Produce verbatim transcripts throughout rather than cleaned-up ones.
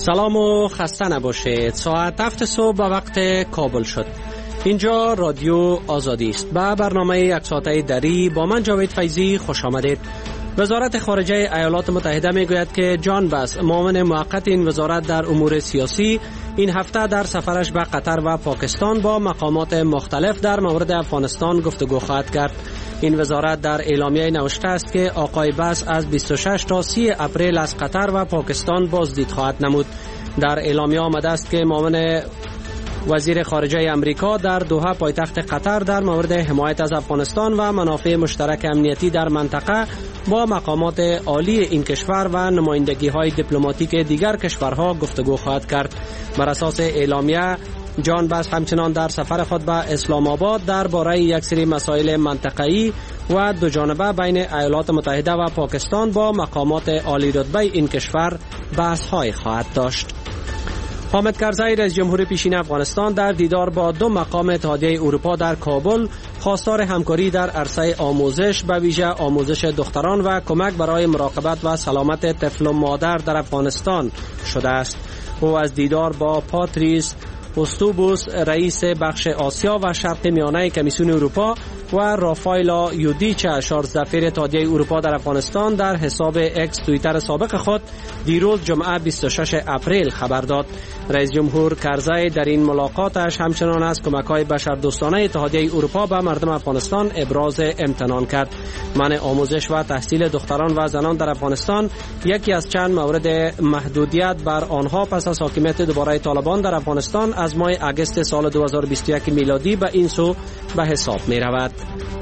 سلام و خسته نباشید. ساعت هفت صبح به وقت کابل شد. اینجا رادیو آزادی است. با برنامه یک ساعته دری با من جاوید فیضی خوش آمدید. وزارت خارجه ایالات متحده میگوید که جان باس، معاون موقت این وزارت در امور سیاسی، این هفته در سفرش به قطر و پاکستان با مقامات مختلف در مورد افغانستان گفتگو خواهد کرد. این وزارت در اعلامیه نوشته است که آقای باس از بیست و شش تا سی اپریل از قطر و پاکستان بازدید خواهد نمود. در اعلامیه آمده است که معاون وزیر خارجه امریکا در دوحه پایتخت قطر در مورد حمایت از افغانستان و منافع مشترک امنیتی در منطقه با مقامات عالی این کشور و نمایندگی‌های دیپلماتیک دیگر کشورها گفتگو خواهد کرد. بر اساس اعلامیه جان باس همچنان در سفر خود به اسلام آباد درباره یک سری مسائل منطقه‌ای و دو جانبه بین ایالات متحده و پاکستان با مقامات عالی رتبه این کشور بحث‌های خواهد داشت. حامد کرزی رئیس جمهور پیشین افغانستان در دیدار با دو مقام اتحادیه اروپا در کابل خواستار همکاری در عرصه آموزش، به ویژه آموزش دختران و کمک برای مراقبت و سلامت طفل و مادر در افغانستان شده است. او از دیدار با پاتریس اوستوبوس رئیس بخش آسیا و شرق میانه کمیسیون اروپا و رافایلا یودیچا شارزدفیر اتحادیه اروپا در افغانستان در حساب اکس توییتر سابق خود دیروز جمعه بیست و شش اپریل خبر داد. رئیس جمهور کرزی در این ملاقاتش همچنان از کمک‌های بشردوستانه اتحادیه اروپا به مردم افغانستان ابراز امتنان کرد. منع آموزش و تحصیل دختران و زنان در افغانستان یکی از چند مورد محدودیت بر آنها پس از حاکمیت دوباره طالبان در افغانستان از ماه اگست سال دو هزار و بیست و یک میلادی به این سو به حساب می رود.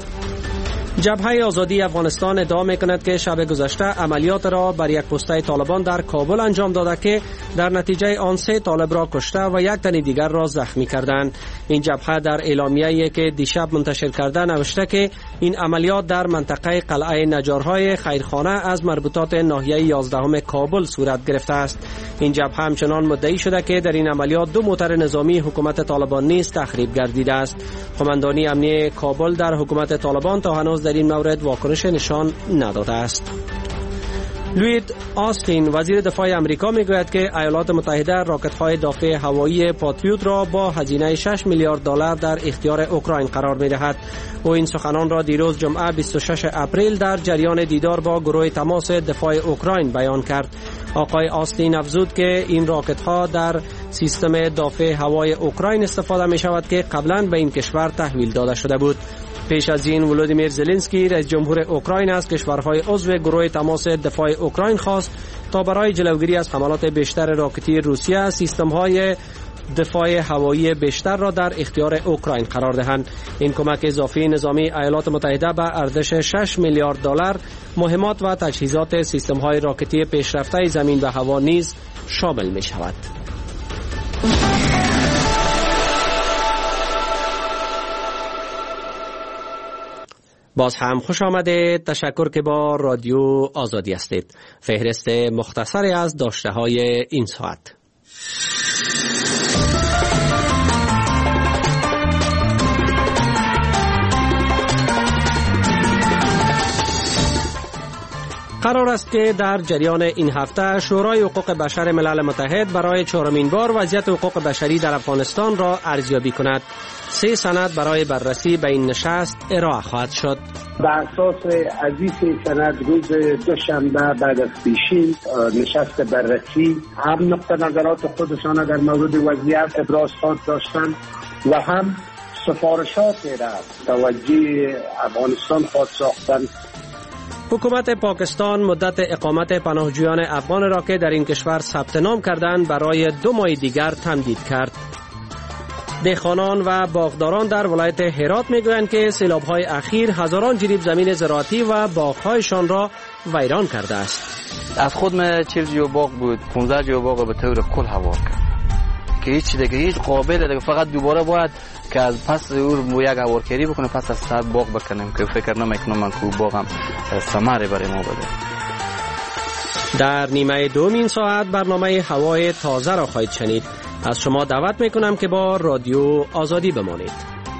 جبهه آزادی افغانستان ادعا می‌کند که شب گذشته عملیات را بر یک پسته طالبان در کابل انجام داده که در نتیجه آن سه طالب را کشته و یک تن دیگر را زخمی کردند. این جبهه در اعلامیه‌ای که دیشب منتشر کرده نوشته که این عملیات در منطقه قلعه نجارهای خیرخانه از مربوطات ناحیه یازدهم کابل صورت گرفته است. این جبهه همچنان مدعی شده که در این عملیات دو موتر نظامی حکومت طالبان نیز تخریب گردیده است. قماندانی امنیه کابل در حکومت طالبان تا هنوز در این مورد واکنش نشان نداده است. لوید آستین وزیر دفاع امریکا میگوید که ایالات متحده راکت‌های دافع هوایی پاتریوت را با هزینه شش میلیارد دلار در اختیار اوکراین قرار می‌دهد. او این سخنان را دیروز جمعه بیست و شش اپریل در جریان دیدار با گروه تماس دفاع اوکراین بیان کرد. آقای آستین افزود که این راکت‌ها در سیستم دافع هوایی اوکراین استفاده می‌شود که قبلا به این کشور تحویل داده شده بود. پیش از این ولودیمیر زلنسکی رئیس جمهور اوکراین از کشورهای عضو گروه تماس دفاع اوکراین خواست تا برای جلوگیری از حملات بیشتر راکتی روسیه سیستم‌های دفاع هوایی بیشتر را در اختیار اوکراین قرار دهند. این کمک اضافی نظامی ایالات متحده به ارزش شش میلیارد دلار مهمات و تجهیزات سیستم‌های راکتی پیشرفته زمین و هوا نیز شامل می‌شود. باز هم خوش آمده. تشکر که با رادیو آزادی هستید. فهرست مختصری از داشته های این ساعت. قرار است که در جریان این هفته شورای حقوق بشر ملل متحد برای چهارمین بار وضعیت حقوق بشری در افغانستان را ارزیابی کند. سه سند برای بررسی به این نشست ارائه خواهد شد. بر اساس از این سند روز دوشنبه بعد از پیشین نشست بررسی هم نقطه نظرات خودشان در مورد وضعیت ابراز خواهد داشتند و هم سفارشات را توجه افغانستان خواهد ساختند. حکومت پاکستان مدت اقامت پناهجویان افغان را که در این کشور ثبت نام کردند برای دو ماه دیگر تمدید کرد. دهقانان و باغداران در ولایت هرات میگویند که سیلاب‌های اخیر هزاران جریب زمین زراعتی و باغ‌هایشان را ویران کرده است. از خود من چهل جو باغ بود، پانزده جو باغ به طور کل هوا کرد که هیچ دیگه هیچ قابل دیگه، فقط دوباره باید که از پس او یک هوارکری بکنه، پس از سر باغ بکنیم که فکر نمیکنم من که باغم ثمره برای ما بده. در نیمه دوم این ساعت برنامه هوای تازه را خواهید شنید. از شما دعوت میکنم که با رادیو آزادی بمانید.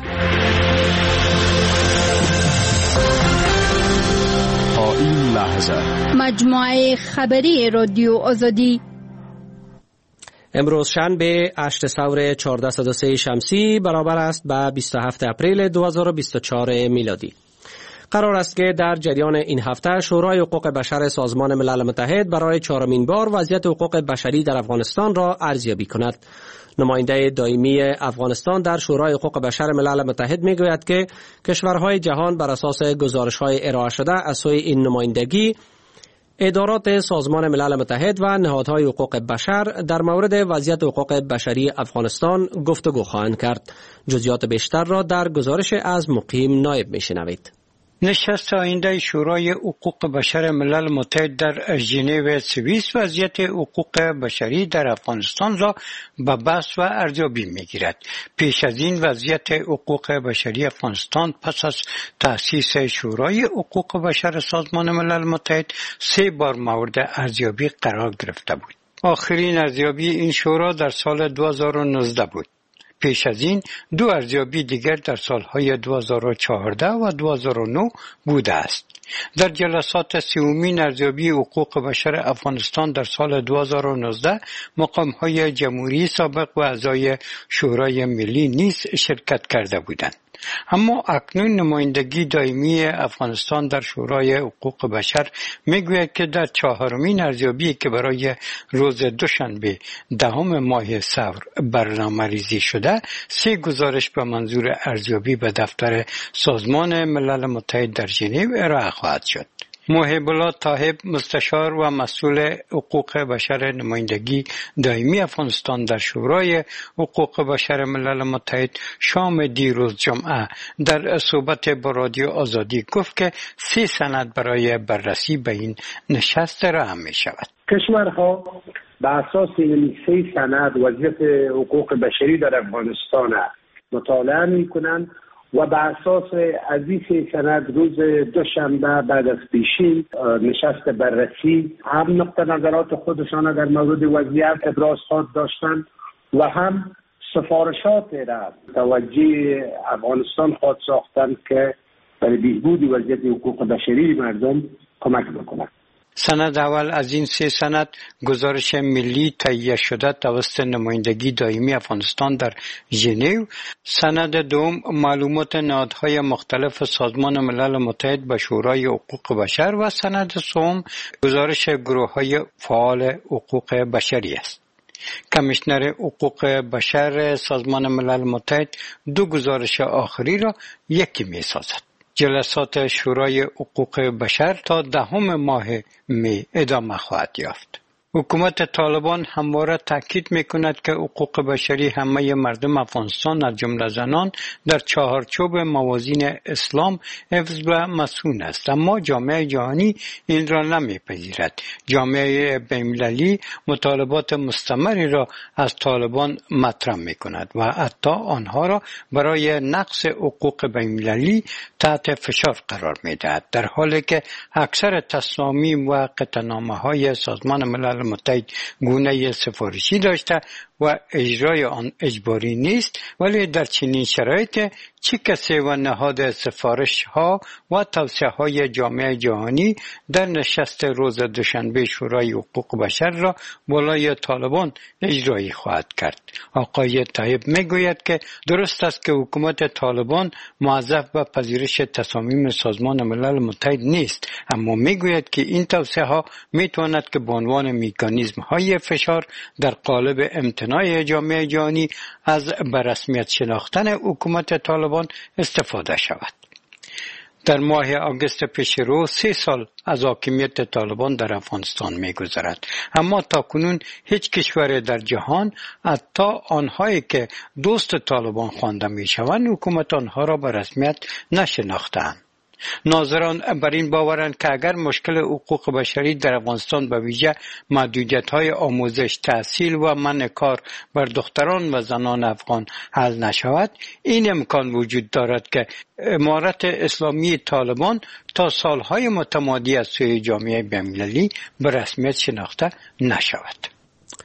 تا این لحظه مجموعه خبری رادیو آزادی. امروز شنبه هشت سور چهارصد و سه شمسی برابر است با بیست و هفتم اپریل دو هزار و بیست و چهار میلادی. قرار است که در جریان این هفته شورای حقوق بشر سازمان ملل متحد برای چهارمین بار وضعیت حقوق بشری در افغانستان را ارزیابی کند. نماینده دائمی افغانستان در شورای حقوق بشر ملل متحد میگوید که کشورهای جهان بر اساس گزارش‌های ارائه شده از سوی این نمایندگی، ادارات سازمان ملل متحد و نهادهای حقوق بشر در مورد وضعیت حقوق بشری افغانستان گفتگو خواهند کرد. جزئیات بیشتر را در گزارش از مقیم نایب میشنوید. نشست آینده شورای حقوق بشر ملل متحد در ژنو سوئیس وضعیت حقوق بشری در افغانستان را به بحث و ارزیابی میگیرد. پیش از این وضعیت حقوق بشری افغانستان پس از تأسیس شورای حقوق بشر سازمان ملل متحد سه بار مورد ارزیابی قرار گرفته بود. آخرین ارزیابی این شورا در سال دو هزار و نوزده بود. پیش از این دو ارزیابی دیگر در سالهای دو هزار و چهارده و دو هزار و نه بوده است. در جلسات سومین ارزیابی حقوق بشر افغانستان در سال دو هزار و نوزده مقام‌های جمهوری سابق و اعضای شورای ملی نیز شرکت کرده بودند. اما اکنون نمایندگی دائمی افغانستان در شورای حقوق بشر میگوید که در چهارمین ارزیابی که برای روز دوشنبه دهم ماه ثور برنامه‌ریزی شده، سه گزارش به منظور ارزیابی به دفتر سازمان ملل متحد در ژنو ارائه خواهد شد. محب الله طاهب، مستشار و مسئول حقوق بشر نمایندگی دائمی افغانستان در شورای حقوق بشر ملل متحد، شام دیروز جمعه در صحبت با رادیو آزادی گفت که سه سند برای بررسی به این نشست ارائه می شود. کشورها به اساس این سه سند وضعیت حقوق بشری در افغانستان مطالعه می کنند و به اساس از این سند روز دوشنبه بعد از پیشین نشست بررسی هم نقطه نظرات خودشان در مورد وضعیت ابراز خواهد داشتند و هم سفارشات را توجه افغانستان خواهد ساختند که برای بهبود وضعیت حقوق بشری مردم کمک بکنند. سند اول از این سه سند گزارش ملی تهیه شده توسط نمایندگی دائمی افغانستان در ژنو، سند دوم معلومات نهادهای مختلف سازمان ملل متحد به شورای حقوق بشر و سند سوم گزارش گروه‌های فعال حقوق بشری است. کمیشنر حقوق بشر سازمان ملل متحد دو گزارش آخری را یکی می‌سازد. جلسات شورای حقوق بشر تا دهم ماه می ادامه خواهد یافت. حکومت طالبان همواره تاکید میکند که حقوق بشری همه مردم افغانستان از جمله زنان در چهارچوب موازین اسلام حفظ و مصون است، اما جامعه جهانی این را نمیپذیرد. جامعه بین‌المللی مطالبات مستمری را از طالبان مطرح میکند و حتی آنها را برای نقض حقوق بین‌المللی تحت فشار قرار میدهد، در حالی که اکثر تصامیم و قطعنامه‌های سازمان ملل متحد گونه سفارشی داشته و اجرای آن اجباری نیست، ولی در چنین شرایط چه کسی و نهاد سفارش ها و توصیه های جامعه جهانی در نشست روز دوشنبه شورای حقوق بشر را بالای طالبان اجرایی خواهد کرد. آقای طیب میگوید که درست است که حکومت طالبان موظف به پذیرش تصامیم سازمان ملل متحد نیست، اما میگوید که این توصیه ها میتواند که به عنوان مکانیزم های فشار در قالب امتناع جامعه جهانی از برسمیت شناختن حکومت طالبان استفاده شود. در ماه آگوست پیش رو سه سال از حاکمیت طالبان در افغانستان می‌گذرد، اما تاکنون هیچ کشور در جهان، حتی آنهایی که دوست طالبان خوانده می‌شوند، حکومت آنها را به رسمیت نشناخته‌اند. ناظران بر این باورند که اگر مشکل حقوق بشری در افغانستان به ویژه محدودیت‌های آموزش، تحصیل و منع کار بر دختران و زنان افغان حل نشود، این امکان وجود دارد که امارت اسلامی طالبان تا سالهای متمادی از سوی جامعه بین‌المللی به رسمیت شناخته نشود.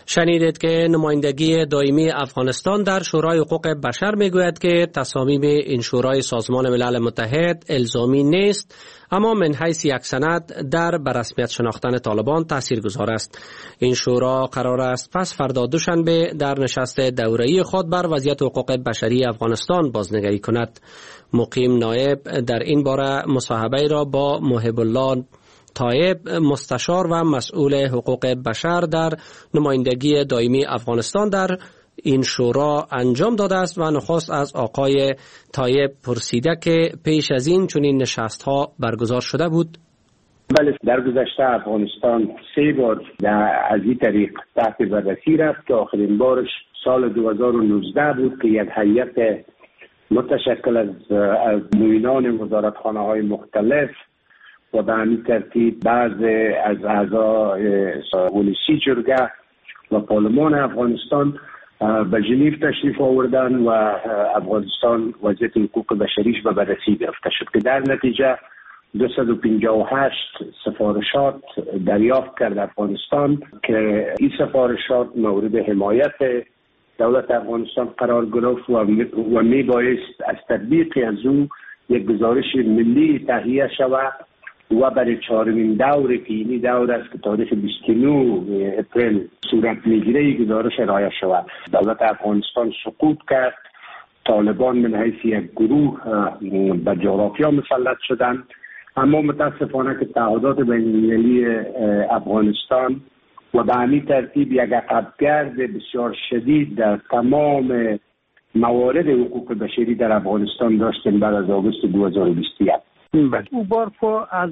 شنیدید که نمایندگی دائمی افغانستان در شورای حقوق بشر میگوید که تصامیم این شورای سازمان ملل متحد الزامی نیست، اما من حیث یک سند در برسمیت شناختن طالبان تاثیرگذار است. این شورا قرار است پس فردا دوشنبه در نشست دوره‌ای خود بر وضعیت حقوق بشری افغانستان بازنگری کند. مقیم نایب در این باره مصاحبه را با محب الله طایب، مستشار و مسئول حقوق بشر در نمایندگی دائمی افغانستان در این شورا انجام داده است و نخست از آقای طایب پرسیده که پیش از این چنین نشست‌ها برگزار شده بود. بله، در گذشته افغانستان سه بار از این طریق تحت بررسی رفت که آخرین بارش سال دو هزار و نوزده بود که یک هیئت متشکل از از معینان وزارتخانه‌های مختلف و به همین ترتیب بعض از اعضای ولسی جرگه و پارلمان افغانستان به ژنو تشریف آوردن و افغانستان وضعیت حقوق بشریش به بررسی گرفته شد که در نتیجه دویست و پنجاه و هشت سفارشات دریافت کرد افغانستان که این سفارشات مورد حمایت دولت افغانستان قرار گرفت و می بایست از تطبیق از او یک گزارش ملی تهیه شود و برای چهارمین دوره که اینی دور است که تاریخ بیست و نه اپریل صورت میگیره گزارش ارائه شود. دولت افغانستان سقوط کرد، طالبان من حیث یک گروه به جغرافیا مسلط شدند، اما متاسفانه که تعهدات بین‌المللی افغانستان و به همین ترتیب یک عقبگرد بسیار شدید در تمام موارد حقوق بشری در افغانستان داشتیم بعد از آگوست دو هزار و بیست و یک. او بار که از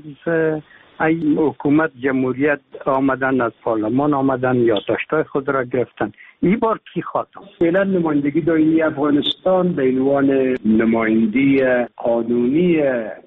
این حکومت جمهوریت آمدن، از پارلمان آمدن یا داشتای خود را گرفتن، این بار کی خواستن؟ فعلا نمایندگی دائمی افغانستان به عنوان نمایندگی قانونی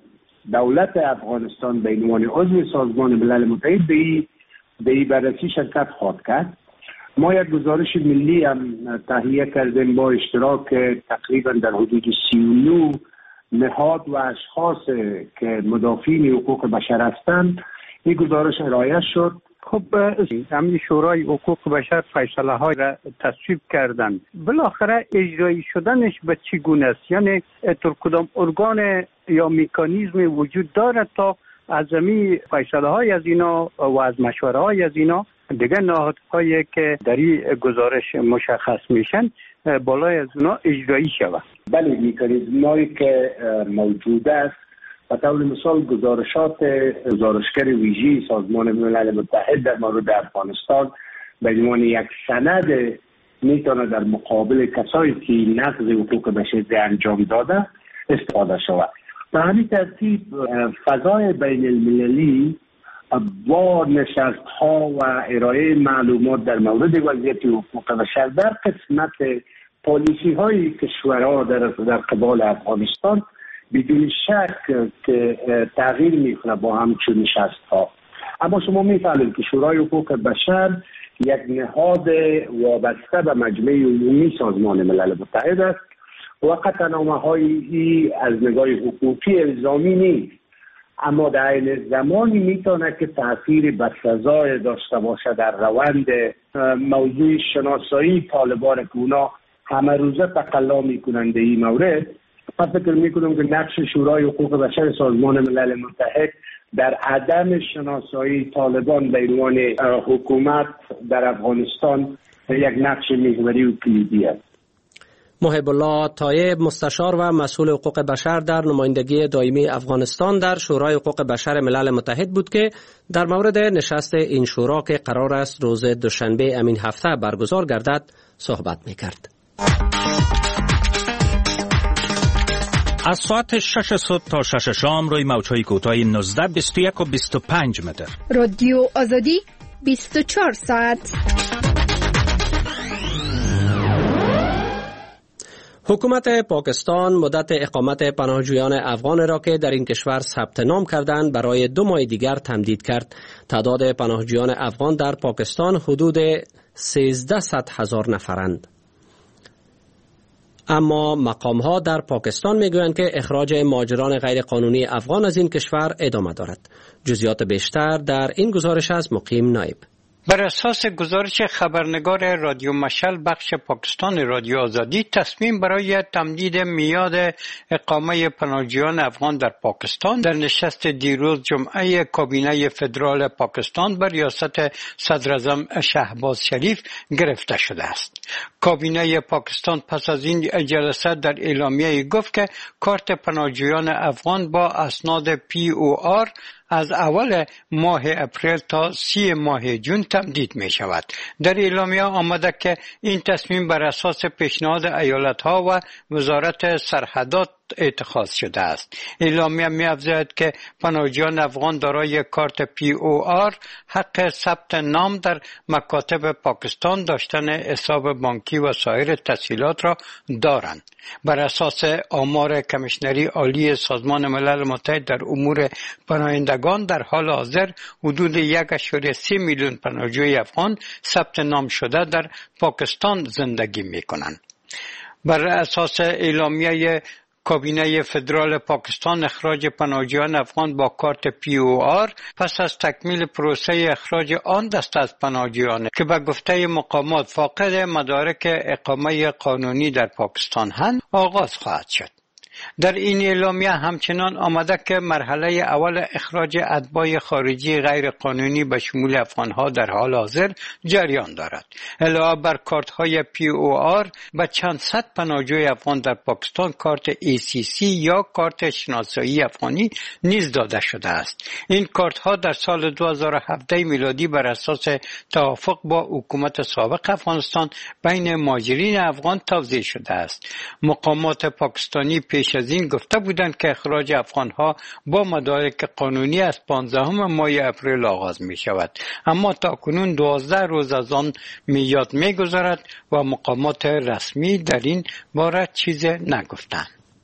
دولت افغانستان به عنوان عضو سازمان ملل متحد به این بررسی شرکت خواهد کرد. ما یک گزارش ملی هم تهیه کردیم با اشتراک تقریبا در حدود سی و نه نهاد و اشخاص که مدافعین حقوق بشر هستند. این گزارش ارائه شد. خب همین شورای حقوق بشر فیصله های را تصویب کردن، بالاخره اجرایی شدنش به چی گونه است؟ یعنی در کدام ارگان یا مکانیزم وجود داره تا از همین فیصله های از اینا و از مشوره های از اینا دیگه نهادهایی که در این گزارش مشخص میشن بالای از اونا اجرایی شود؟ بله، مکانیزمایی که موجود است و طور مثال گزارشات گزارشگر ویژه سازمان ملل متحد در مورد افغانستان به عنوان یک سند میتونه در مقابل کسایی که نقض حقوق بشری انجام داده استفاده شود. به همین ترتیب فضای بین المللی با نشست ها و ارائه معلومات در مورد وضعیت حقوق بشر در قسمت پالیسی های کشورها در در قبال افغانستان بدون شک که تغییر میکنه با همچون نشست ها. اما شما میفهمید که شورای حقوق بشر یک نهاد وابسته به مجمع عمومی سازمان ملل متحد است و قطعنامه هایی از نگاه حقوقی الزامی نیست، اما در این زمانی میتونه که تأثیر بسزای داشته باشه در روند موضوع شناسایی طالبان که اونا همه روزه تقلا میکنند این مورد. پس فکر میکنم که نقش شورای حقوق بشر سازمان ملل متحد در عدم شناسایی طالبان به عنوان حکومت در افغانستان یک نقش محوری و کلیدی است. محب الله طایب، مستشار و مسئول حقوق بشر در نمایندگی دائمی افغانستان در شورای حقوق بشر ملل متحد بود که در مورد نشست این شورا که قرار است روز دوشنبه امین هفته برگزار گردد صحبت می‌کرد. از ساعت شش صبح تا شش شام روی موج‌های کوتاه نوزده، بیست و یک و بیست و پنج متر. رادیو آزادی بیست و چهار ساعت. حکومت پاکستان مدت اقامت پناهجویان افغان را که در این کشور ثبت نام کردند برای دو ماه دیگر تمدید کرد. تعداد پناهجویان افغان در پاکستان حدود سیزده هزار نفرند. اما مقام‌ها در پاکستان میگویند که اخراج مهاجران غیرقانونی افغان از این کشور ادامه دارد. جزئیات بیشتر در این گزارش از مقیم نایب. بر اساس گزارش خبرنگار رادیو مشعل بخش پاکستان رادیو آزادی، تصمیم برای تمدید میعاد اقامه پناهجویان افغان در پاکستان در نشست دیروز جمعه کابینه فدرال پاکستان بر ریاست صدر اعظم شهباز شریف گرفته شده است. کابینه پاکستان پس از این جلسه در اعلامیه گفت که کارت پناهجویان افغان با اسناد پی او آر از اول ماه اپریل تا سی ماه جون تمدید می شود. در اعلامیه آمده که این تصمیم بر اساس پیشنهاد ایالت‌ها و وزارت سرحدات اتخاذ شده است. اعلامیه می افزاید که پناهجویان افغان دارای کارت پی او آر حق ثبت نام در مکاتب پاکستان، داشتن حساب بانکی و سایر تسهیلات را دارند. بر اساس آمار کمیشنری عالی سازمان ملل متحد در امور پناهندگان، در حال حاضر حدود یک ممیز سه میلیون پناهجوی افغان ثبت نام شده در پاکستان زندگی می کنند. بر اساس اعلامیه کابینه فدرال پاکستان، اخراج پناهجویان افغان با کارت پی او آر پس از تکمیل پروسه اخراج آن دسته از پناهجویان که به گفته مقامات فاقد مدارک اقامه قانونی در پاکستان هستند آغاز خواهد شد. در این اعلامیه همچنان آمده که مرحله اول اخراج اتباع خارجی غیر قانونی به شمول افغانها در حال حاضر جریان دارد. علاوه بر کارت های پی او آر به چند صد پناهجوی افغان در پاکستان کارت ای سی سی یا کارت شناسایی افغانی نیز داده شده است. این کارت ها در سال دو هزار و هفده میلادی بر اساس توافق با حکومت سابق افغانستان بین مهاجرین افغان توزیع شده است. مقامات پاکستانی پیش از این گفته بودند که اخراج افغانها با مدارک قانونی از پانزدهم ماه اپریل آغاز می شود، اما تاکنون دوازده روز از آن میاد می گذرد و مقامات رسمی در این باره چیز نگفتند.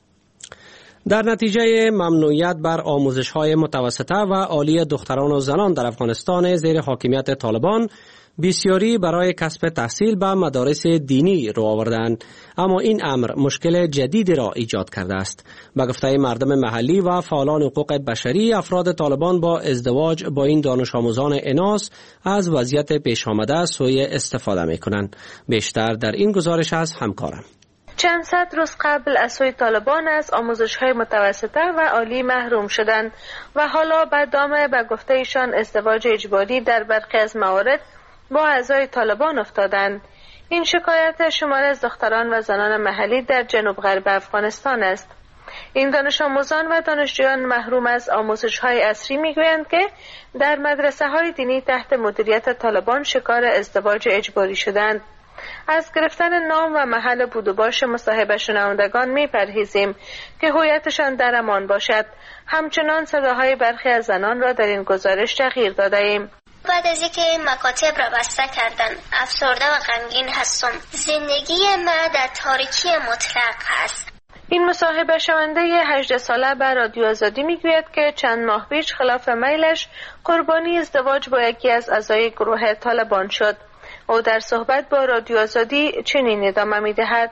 در نتیجه ممنوعیت بر آموزش‌های متوسطه و عالی دختران و زنان در افغانستان زیر حاکمیت طالبان، بسیاری برای کسب تحصیل به مدارس دینی رو آوردند، اما این امر مشکل جدیدی را ایجاد کرده است. به گفته مردم محلی و فعالان حقوق بشری، افراد طالبان با ازدواج با این دانش آموزان اناث از وضعیت پیش آمده سوء استفاده می کنند. بیشتر در این گزارش از همکارم. چند صد روز قبل از سوی طالبان از آموزش‌های متوسطه و عالی محروم شدند و حالا به دام به گفته ایشان ازدواج اجباری در برخی از موارد با اعضای طالبان افتادند. این شکایت شمار از دختران و زنان محلی در جنوب غرب افغانستان است. این دانش آموزان و دانشجویان محروم از آموزش‌های عصری می‌گویند که در مدرسه‌های دینی تحت مدیریت طالبان شکار ازدواج اجباری شدند. از گرفتن نام و محل بود و باش مصاحبه شنوندگان می‌پرهیزیم که هویتشان در امان باشد. همچنان صداهای برخی از زنان را در این گزارش تغییر داده‌ایم. بعد از اینکه مکاتب را بسته کردن، افسرده و غمگین هستم. زندگی ما در تاریکی مطلق است. این مصاحبه شونده هجده ساله به رادیو آزادی میگوید که چند ماه پیش خلاف میلش قربانی ازدواج با یکی از اعضای گروه طالبان شد. او در صحبت با رادیو آزادی چنین ادامه میدهد: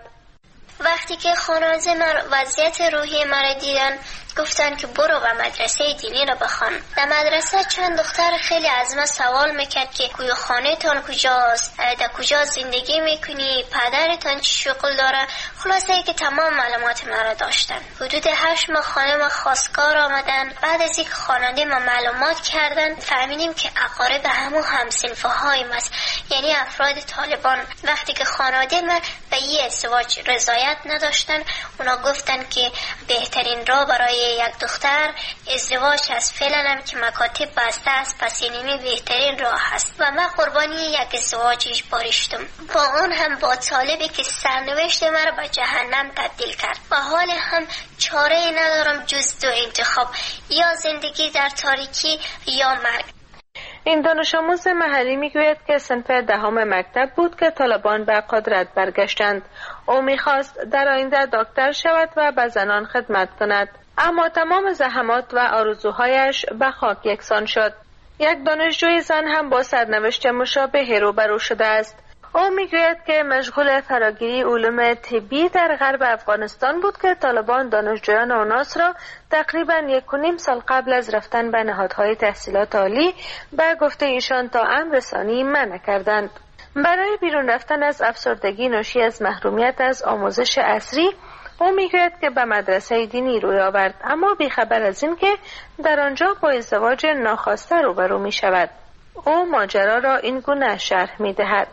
وقتی که خانواده من وضعیت روحی مرا دیدن، گفتن که برو و مدرسه دینی رو بخوان. در مدرسه چند دختر خیلی از من سوال میکرد که کوی خانه تان کجاست، در کجا زندگی میکنی، پدرتان چی شغل داره. خلاصه ای که تمام معلومات مرا داشتن. حدود هشت ماه خانه ما خواستگار آمدن. بعد از اینکه خانواده ما معلومات کردن، فهمیدیم که اقارب همون همسنفه های ماست، یعنی افراد طالبان. وقتی که خانواده من به این ازدواج رضایت نداشتن، اونا گفتن که بهترین راه برای یک دختر ازدواج است. فعلا هم که مکاتب بسته است، پس اینمی بهترین راه است و من قربانی یک ازدواج اجباری شدم، با اون هم با طالبی که سرنوشت مرا به جهنم تبدیل کرد و حال هم چاره ای ندارم جز دو انتخاب، یا زندگی در تاریکی یا مرگ. این دانش آموز محلی میگوید که صنف دهم مکتب بود که طالبان به قدرت برگشتند. او میخواست در آینده دکتر شود و به زنان خدمت کند، اما تمام زحمات و آرزوهایش به خاک یکسان شد. یک دانشجوی زن هم با سرنوشت مشابه روبرو شده است. او میگوید که مشغول فراگیری علوم طبی در غرب افغانستان بود که طالبان دانشجویان اوناس را تقریبا یک و نیم سال قبل از رفتن به نهادهای تحصیلات عالی به گفته ایشان تا امر رسانی منع کردند. برای بیرون رفتن از افسردگی ناشی از محرومیت از آموزش عصری، او میگوید که به مدرسه دینی روی آورد، اما بیخبر از این که در آنجا با ازدواج ناخواسته روبرو می شود. او ماجرا را این گونه شرح می دهد: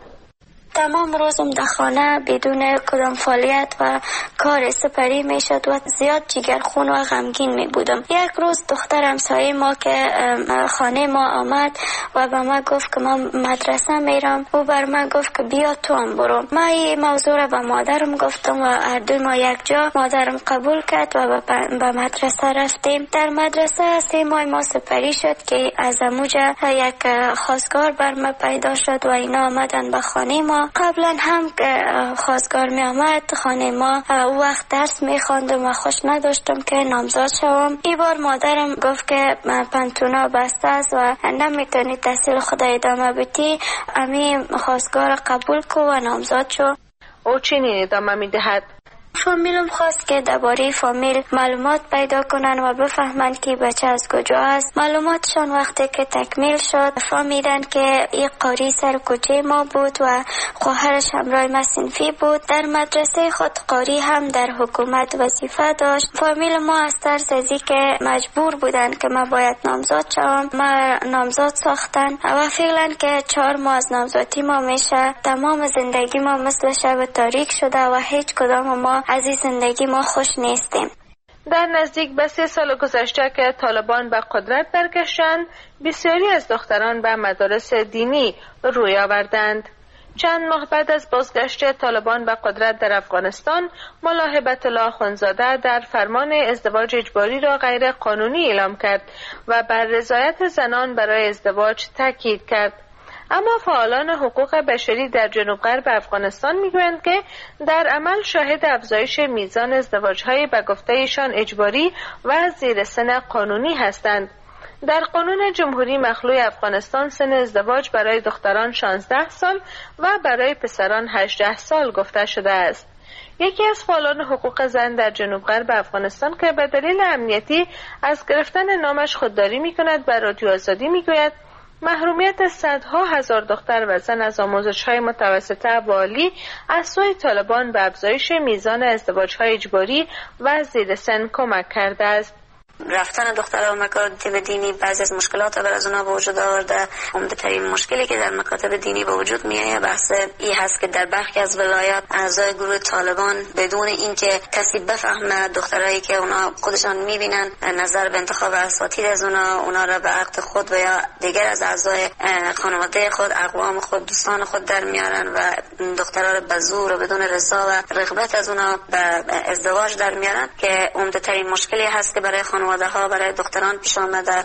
تمام روزم در خانه بدون کدام فعالیت و کار سپری می شد و زیاد جگرخون و غمگین می بودم. یک روز دختر همسایه ما که خانه ما آمد و به ما گفت که ما مدرسه میرم، او بر من گفت که بیا تو هم برو. ما این موضوع را به مادرم گفتم و هر دوی ما یک جا. مادرم قبول کرد و به مدرسه رفتیم. در مدرسه سه ماه ما سپری شد که از اموجه یک خواستگار بر ما پیدا شد و اینا آمدن به خانه ما. قبلا هم خواستگار می آمد خانه ما، وقت درس می خواندم و خوش نداشتم که نامزاد شوم. این بار مادرم گفت که پنتونا بسته است و نمیتونی تحصیل خود ادامه بدی، امی خواستگار قبول کو و نامزاد شو. او چنین ادامه می دهد: فامیلم خواست که درباره فامیل معلومات پیدا کنن و بفهمن که بچه از کجا است. معلوماتشان وقتی که تکمیل شد فهمیدن که این قاری سر کوچه ما بود و خواهرش همراه ما صنفی بود. در مدرسه خود قاری هم در حکومت وظیفه داشت. فامیل ما از ترس از که مجبور بودن که ما باید نامزاد شوم، ما نامزاد ساختن و فعلا که چهار ماه از نامزادی ما میشه. تمام زندگی ما مثل شب تاریک شده و هیچ کدام ما از این زندگی ما خوش نیستیم. در نزدیک به سه سال گذشته که طالبان به قدرت برگشتند، بسیاری از دختران به مدارس دینی روی آوردند. چند ماه بعد از بازگشت طالبان به قدرت در افغانستان، ملا هبت الله اخوندزاده در فرمان ازدواج اجباری را غیر قانونی اعلام کرد و بر رضایت زنان برای ازدواج تاکید کرد. اما فعالان حقوق بشری در جنوب غرب افغانستان میگویند که در عمل شاهد افزایش میزان ازدواج‌های به گفته ایشان اجباری و زیر سن قانونی هستند. در قانون جمهوری مخلوع افغانستان سن ازدواج برای دختران شانزده سال و برای پسران هجده سال گفته شده است. یکی از فعالان حقوق زن در جنوب غرب افغانستان که به دلیل امنیتی از گرفتن نامش خودداری می‌کند به رادیو آزادی میگوید محرومیت صدها هزار دختر و زن از آموزش‌های متوسطه و عالی از سوی طالبان به افزایش میزان ازدواج‌های اجباری و زیر سن کمک کرده است. رفتن دخترها به مکاتب دینی بعضی از مشکلات بر از اونها به وجود آورده. عمده‌ترین مشکلی که در مکاتب دینی به وجود میاد بحث این هست که در برخی از ولایات اعضای گروه طالبان بدون اینکه کسی بفهمه دخترایی که اونها خودشان میبینن نظر به انتخاب اساتید از اونها اونها را به عقد خود و یا دیگر از اعضای خانواده خود، اقوام خود، دوستان خود در میارن و دخترها را به زور و بدون رضا و رغبت از اونها به ازدواج در میارن که عمده‌ترین مشکلی هست که برای خانواده ها برای دختران پیش آمده.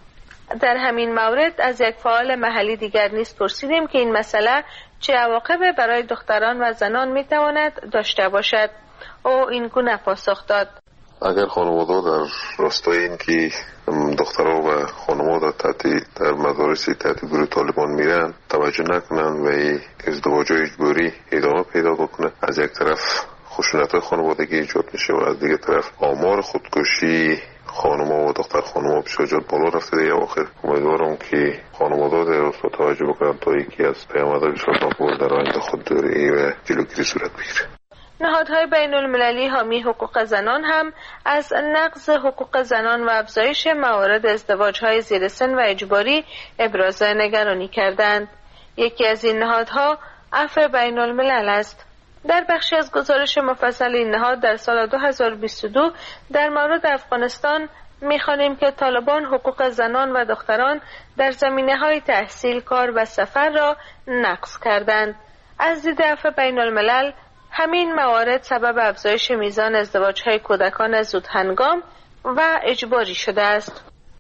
در همین مورد از یک فعال محلی دیگر نیز پرسیدیم که این مسئله چه عواقبی برای دختران و زنان میتواند داشته باشد. او این گونه پاسخ داد: اگر خانواده در راستای این که دخترها و خانواده در مدارس تحت گروه طالبان میرن توجه نکنن و ازدواج اجباری ادامه پیدا بکنه، از یک طرف خشونت خانوادگی ایجاد میشه و از دیگه طرف آمار خودکشی خانوما و دختر خانوما بسیار جد بالا رفته. دیگه آخر امیدوارم که خانواده در اصلا توجه بکنن تا یکی از پیامدهای بسیار ناگوار در آینده خودداری و جلوگیری صورت بگیره. نهادهای بین المللی حامی حقوق زنان هم از نقض حقوق زنان و افزایش موارد ازدواج‌های زیر سن و اجباری ابراز نگرانی کردند. یکی از این نهادها عفو بین الملل است. در بخشی از گزارش مفصل این نهاد در سال دو هزار و بیست و دو در مورد افغانستان می‌خوانیم که طالبان حقوق زنان و دختران در زمینه‌های تحصیل، کار و سفر را نقض کردند. از دید عفو بین الملل همین موارد سبب افزایش میزان ازدواج‌های کودکان زودهنگام و اجباری شده است.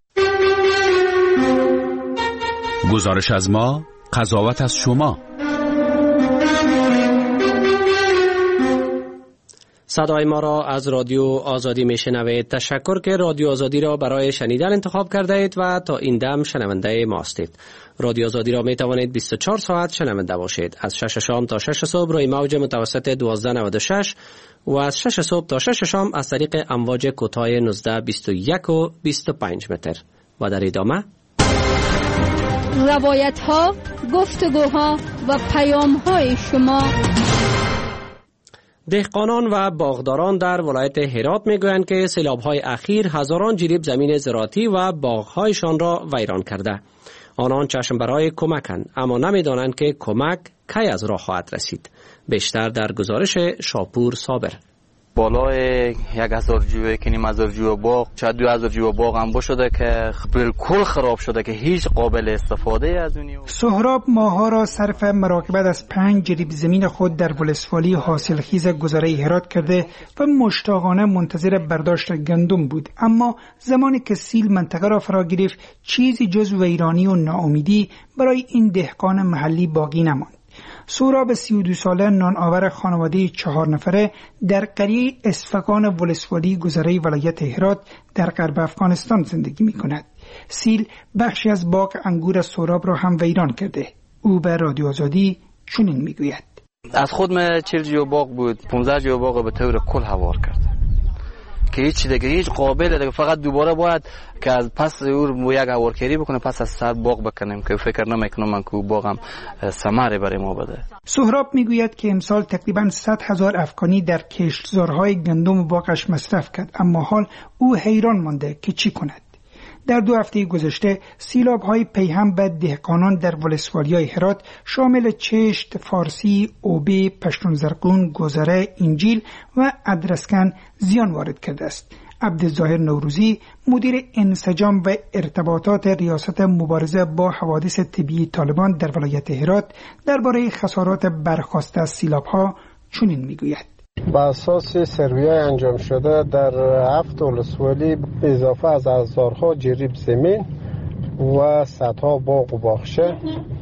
گزارش از ما، قضاوت از شما. صدای ما را از رادیو آزادی میشنوید. تشکر که رادیو آزادی را برای شنیدن انتخاب کرده اید و تا این دم شنونده ما هستید. رادیو آزادی را می توانید بیست و چهار ساعت شنونده باشید. از شش شام تا شش صبح روی موج متوسط دوازده نود و شش و از شش صبح تا شش شام از طریق امواج کوتاه نوزده بیست و یک و بیست و پنج متر. و در ادامه روایت ها، گفتگوها و پیام های شما. دهقانان و باغداران در ولایت هرات میگویند که سیلاب‌های اخیر هزاران جریب زمین زراعتی و باغ‌هایشان را ویران کرده. آنان چشم برای کمکند، اما نمی‌دانند که کمک کی از راه خواهد رسید. بیشتر در گزارش شاپور صابر. بالای یک هزار جیوه که نیم هزار جیوه باغ، شاید دو هزار جیوه باغ هم باشده که بالکل خراب شده که هیچ قابل استفاده از اونی. سهراب ماها را صرف مراقبت از پنج جریب زمین خود در ولسوالی حاصلخیز گذاره هرات کرده و مشتاقانه منتظر برداشت گندم بود، اما زمانی که سیل منطقه را فرا گرفت چیزی جز ویرانی و ناامیدی برای این دهقان محلی باقی نماند. سهراب سی و دو ساله نانآور خانواده چهار نفره در قریه اسفگان ولسوالی گذره ولایت هرات در غرب افغانستان زندگی می کند. سیل بخشی از باغ انگور سهراب را هم ویران کرده. او به رادیو آزادی چنین می گوید: از خود من چهل جیو باغ بود، پانزده جیو باغ به طور کل هوار کرد که هیچ دیگه هیچ قابل دیگه، فقط دوباره باید که از پس او یک هوارکری بکنه، پس از سر باغ بکنیم که فکر نمیکنم من که باغم ثمره برای ما بده. سهراب میگوید که امسال تقریبا صد هزار افغانی در کشتزارهای گندم باغش مصرف کرد، اما حال او حیران مانده که چی کند. در دو هفته گذشته سیلاب‌های پیهم به دهقانان در ولسوالی‌های هرات شامل چشت، فارسی، اوبه، پشتون زرقون، گذره، انجیل و ادرسکن زیان وارد کرده است. عبدالظاهر نوروزی مدیر انسجام و ارتباطات ریاست مبارزه با حوادث طبیعی طالبان در ولایت هرات درباره خسارات برخاسته از سیلاب‌ها چنین میگوید: با اساس سروی‌های انجام شده در هفت ولسوالی اضافه از هزارها جریب زمین و صدها باغ و باغچه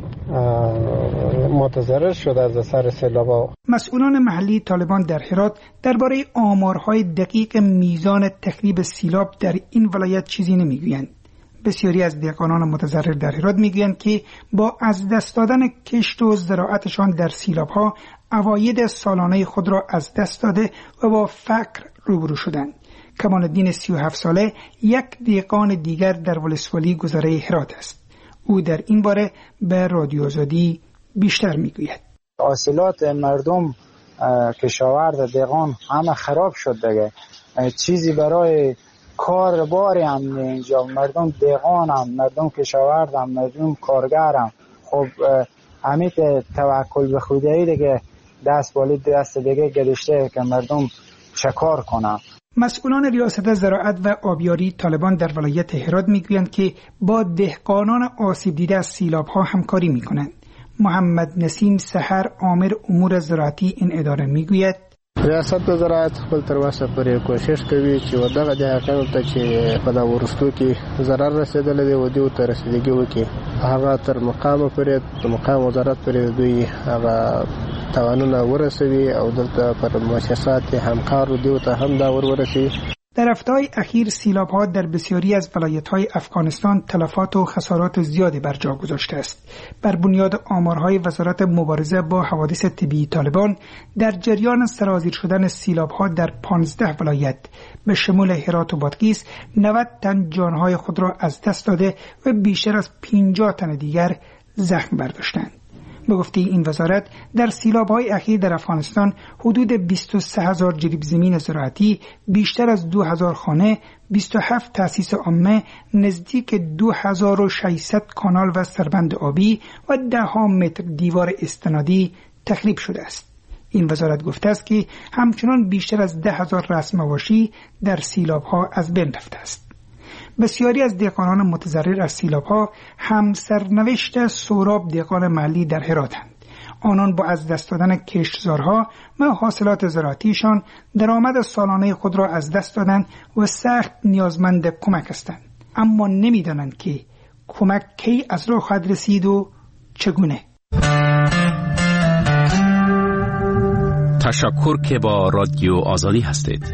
متضرر شده از اثر سیلاب‌ها. مسئولان محلی طالبان در هرات درباره آمارهای دقیق میزان تخریب سیلاب در این ولایت چیزی نمیگویند. بسیاری از دهقانان متضرر در هرات میگویند که با از دست دادن کشت و زراعتشان در سیلاب‌ها عواید سالانه خود را از دست داده و با فقر روبرو شدند. کمال الدین سی و هفت ساله یک دهقان دیگر در ولسوالی گذره هرات است. او در این باره به رادیو آزادی بیشتر میگوید: حاصلات مردم کشاورز دهقان همه خراب شد دیگه، چیزی برای کار باری هم اینجا، مردم دهقان هم، مردم کشاورز هم، مردم کارگر هم. خب همین توکل به خدایی دیگه دست بالی دست دیگه گذاشته که مردم چکار کنن. مسئولان ریاست زراعت و آبیاری طالبان در ولایت هرات میگویند که با دهقانان آسیب دیده از سیلاب‌ها همکاری میکنند. محمد نسیم سحر عامر امور زراعتی این اداره میگوید: ریاست زراعت خپل تر اوسه پورې کوشش کوي چې ودغه دهقانانو ته چې په دا ورستو کې ضرر رسیدلی دی و دوی ته رسیدګي وکړي، هغه تر مقام پورې د مقام وزارت پورې دوی هغه توانونه ورسوي او دلته پر مؤسسات همکار دوی ته هم دا ور ورسوي. در هفته‌های اخیر سیلاب‌ها در بسیاری از ولایت‌های افغانستان تلفات و خسارات زیادی بر جا گذاشته است. بر بنیاد آمارهای وزارت مبارزه با حوادث طبیعی طالبان، در جریان سرازیر شدن سیلاب‌ها در پانزده ولایت به شمول هرات و بادغیس نود تن جانهای خود را از دست داده و بیشتر از پنجاه تن دیگر زخم برداشتند. به گفته این وزارت در سیلاب‌های اخیر در افغانستان حدود بیست و سه هزار جریب زمین زراعتی، بیشتر از دو هزار خانه، بیست و هفت تأسیس عامه، نزدیک دو هزار و ششصد کانال و سربند آبی و ده ها متر دیوار استنادی تخریب شده است. این وزارت گفته است که همچنان بیشتر از ده هزار رأس مواشی در سیلاب‌ها از بین رفته است. بسیاری از دهقانان متضرر از سیلاب‌ها هم سرنوشت سهراب دهقان محلی در هراتند. آنان با از دست دادن کشتزارها و حاصلات زراعتیشان درآمد سالانه خود را از دست دادند و سخت نیازمند کمک هستند، اما نمی‌دانند که کمک کی از راه خواهد رسید و چگونه. تشکر که با رادیو آزادی هستید.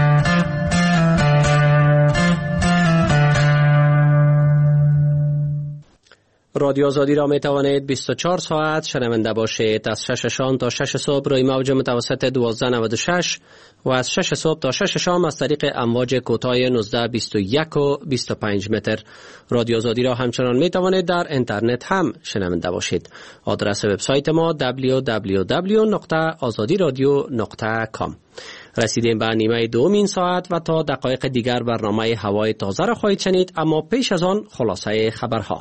رادیو آزادی را می توانید بیست و چهار ساعت شنونده باشید. از شش شام تا شش صبح روی موج متوسط دوازده نود و شش و از شش صبح تا شش شام از طریق امواج کوتاه نوزده بیست و یک و بیست و پنج متر. رادیو آزادی را همچنان می توانید در اینترنت هم شنونده باشید. آدرس وبسایت ما دبلیو دبلیو دبلیو نقطه آزادی رادیو نقطه کام. رسیدیم به نیمه دوم این ساعت و تا دقایق دیگر برنامه هوای تازه را خواهید شنید، اما پیش از آن خلاصه خبرها.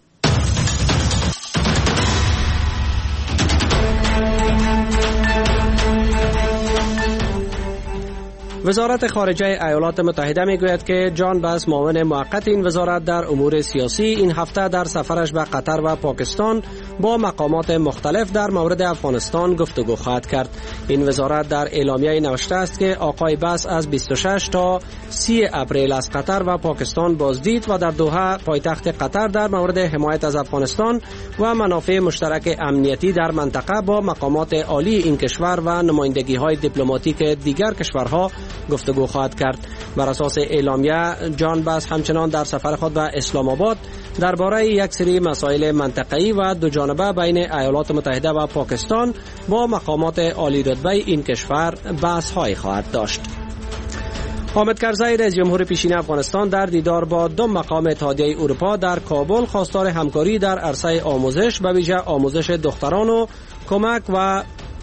وزارت خارجه ایالات متحده میگوید که جان باس، معاون موقت این وزارت در امور سیاسی، این هفته در سفرش به قطر و پاکستان با مقامات مختلف در مورد افغانستان گفتگو خواهد کرد. این وزارت در اعلامیه نوشته است که آقای باس از بیست و شش تا سی اپریل از قطر و پاکستان بازدید و در دوحه پایتخت قطر در مورد حمایت از افغانستان و منافع مشترک امنیتی در منطقه با مقامات عالی این کشور و نمایندگی‌های دیپلماتیک دیگر کشورها گفتگو خواهد کرد. بر اساس اعلامیه جان باس همچنان در سفر خود به اسلام آباد درباره یک سری مسائل منطقه‌ای و دو جانبه بین ایالات متحده و پاکستان با مقامات عالی رتبه این کشور بحث‌های خواهد داشت. حامد کرزی رئیس جمهور پیشین افغانستان در دیدار با دو مقام اتحادیه اروپا در کابل خواستار همکاری در عرصه آموزش، به ویژه آموزش دختران و کمک و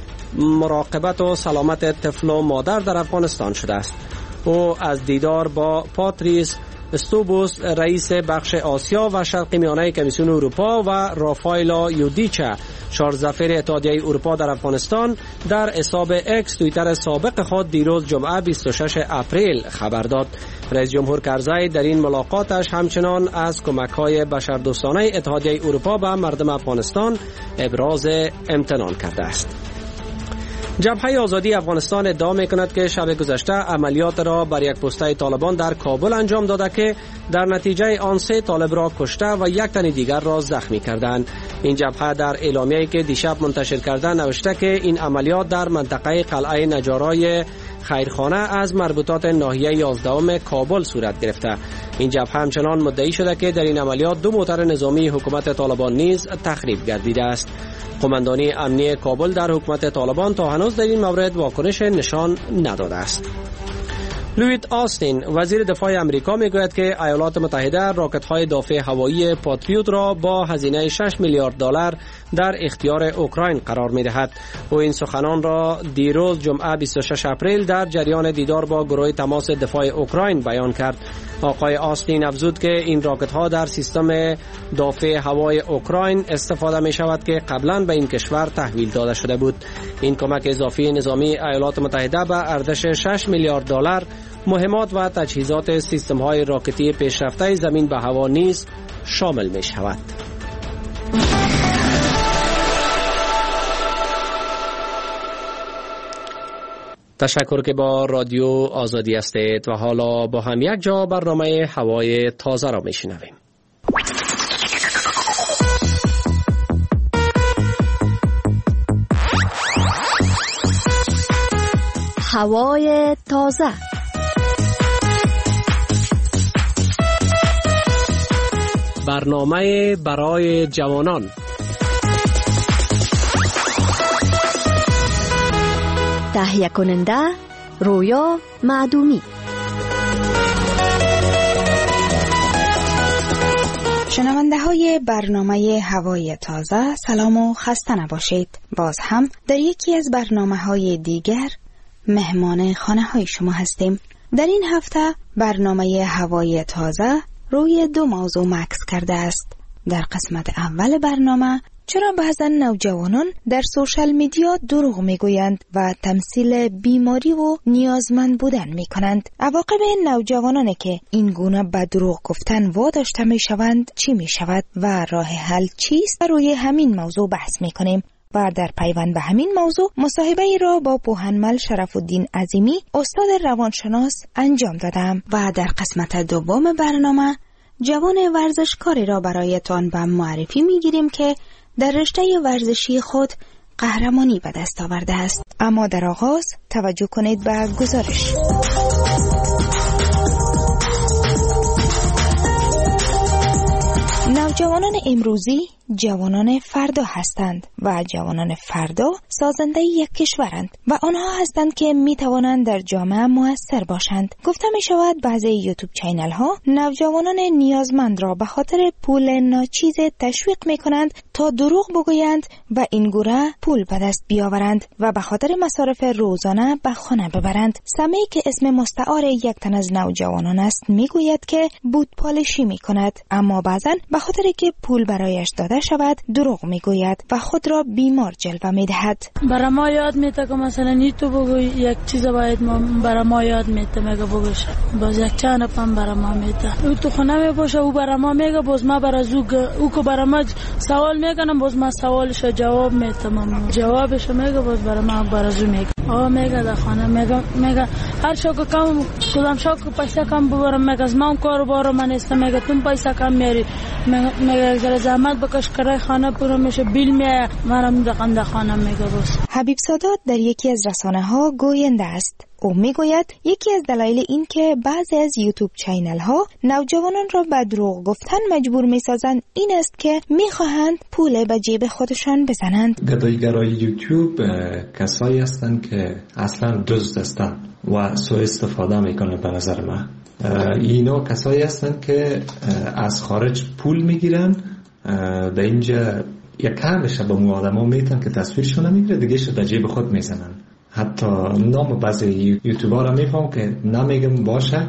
مراقبت و سلامت طفل و مادر در افغانستان شده است. او از دیدار با پاتریس استوبوس رئیس بخش آسیا و شرق میانه کمیسیون اروپا و رافایلا یودیچا شارزفر اتحادیه اروپا در افغانستان در حساب اکس توییتر سابق خود دیروز جمعه بیست و شش اپریل خبر داد. رئیس جمهور کرزی در این ملاقاتش همچنان از کمک‌های بشردوستانه اتحادیه اروپا به مردم افغانستان ابراز امتنان کرده است. جبهه آزادی افغانستان ادعا می‌کند که شب گذشته عملیات را بر یک پسته طالبان در کابل انجام داده که در نتیجه آن سه طالب را کشته و یک تن دیگر را زخمی کردند. این جبهه در اعلامیه‌ای که دیشب منتشر کرده نوشته که این عملیات در منطقه قلعه نجارای خیرخانه از مربوطات ناحیه یازدهم کابل صورت گرفته. این جبهه همچنان مدعی شده که در این عملیات دو موتر نظامی حکومت طالبان نیز تخریب گردیده است. قماندانی امنی کابل در حکومت طالبان تا هنوز در این مورد واکنش نشان نداده است. لوید آستین وزیر دفاع امریکا میگوید که ایالات متحده راکت‌های دافع هوایی پاتریوت را با هزینه شش میلیارد دلار در اختیار اوکراین قرار می‌دهد. او این سخنان را دیروز جمعه بیست و شش اپریل در جریان دیدار با گروه تماس دفاع اوکراین بیان کرد. آقای آستین افزود که این راکت‌ها در سیستم دافع هوای اوکراین استفاده می‌شود که قبلا به این کشور تحویل داده شده بود. این کمک اضافی نظامی ایالات متحده به ارزش شش میلیارد دلار مهمات و تجهیزات سیستم‌های راکتی پیشرفته زمین به هوا نیز شامل می‌شود. تشکر که با رادیو آزادی هستید و حالا با هم یک جا برنامه هوای تازه را میشنویم. هوای تازه. برنامه برای جوانان. تهیه کننده رویا معدومی. شنونده های برنامه هوای تازه، سلام و خسته نباشید. باز هم در یکی از برنامه های دیگر مهمان خانه های شما هستیم. در این هفته برنامه هوای تازه روی دو موضوع مکس کرده است. در قسمت اول برنامه چرا بعضا نوجوانان در سوشال میدیا دروغ میگویند و تمثیل بیماری و نیازمند بودن میکنند؟ عواقب این نوجوانانی که این گونه به دروغ گفتن واداشته میشوند چی میشود و راه حل چیست؟ روی همین موضوع بحث میکنیم و در پیوند به همین موضوع مصاحبه ای را با پوهنمل شرف الدین عظیمی استاد روانشناس انجام دادم و در قسمت دوم برنامه جوان ورزشکاری را برایتان به معرفی میگیریم که در رشته ورزشی خود قهرمانی به دست آورده است. اما در آغاز توجه کنید به گزارش. نوجوانان امروزی جوانان فردا هستند و جوانان فردا سازنده یک کشورند و آنها هستند که می توانند در جامعه مؤثر باشند. گفته می شود بعضی یوتیوب چینل ها نوجوانان نیازمند را به خاطر پول ناچیز تشویق می کنند تا دروغ بگویند و این گونه پول به دست بیاورند و به خاطر مصارف روزانه به خانه ببرند. سمی که اسم مستعار یک تن از نوجوانان است می گوید که بود پالشی می کند، اما بعضا به خاطر که پول برایش داده شود دروغ میگوید و خود را بیمار جلوه میدهد. برای ما یاد میده که مثلا نی تو بگوی یک چیز باید ما برای ما یاد میده میگه بگوش باز یک چند پم برای ما میده او تو خونه میباشه او برای ما میگه باز ما برای زوگ او که برای ما سوال میکنم باز ما سوالش جواب میدم جوابش میگه باز برای ما برای زو میگه آ میگه در خانه میگه میگه هر شو که کم کدام شو که پیسه کم ببرم میگه از من کار بارم من است میگه تو پیسه کم میاری میگه زر زحمت بکش کرای خانه پورا میشه بیل میایه منم دقم در خانه میگه باز. حبیب سادات در یکی از رسانه ها گوینده است. او میگوید یکی از دلایل این که بعضی از یوتیوب چینل ها نوجوانان را به دروغ گفتن مجبور میسازند این است که میخواهند پول به جیب خودشان بزنند. گدایگرای یوتیوب کسایی هستند که اصلا دزد هستند و سوء استفاده میکنند. به نظر من اینا کسایی هستند که از خارج پول میگیرن، در اینجا یک کمش به مو آدم ها میتن که تصویرشون نمیگیره دیگه شد در جیب خود میزنن. حتی نام بعضی یوتیوبر ها میفهم که نمیگم باشه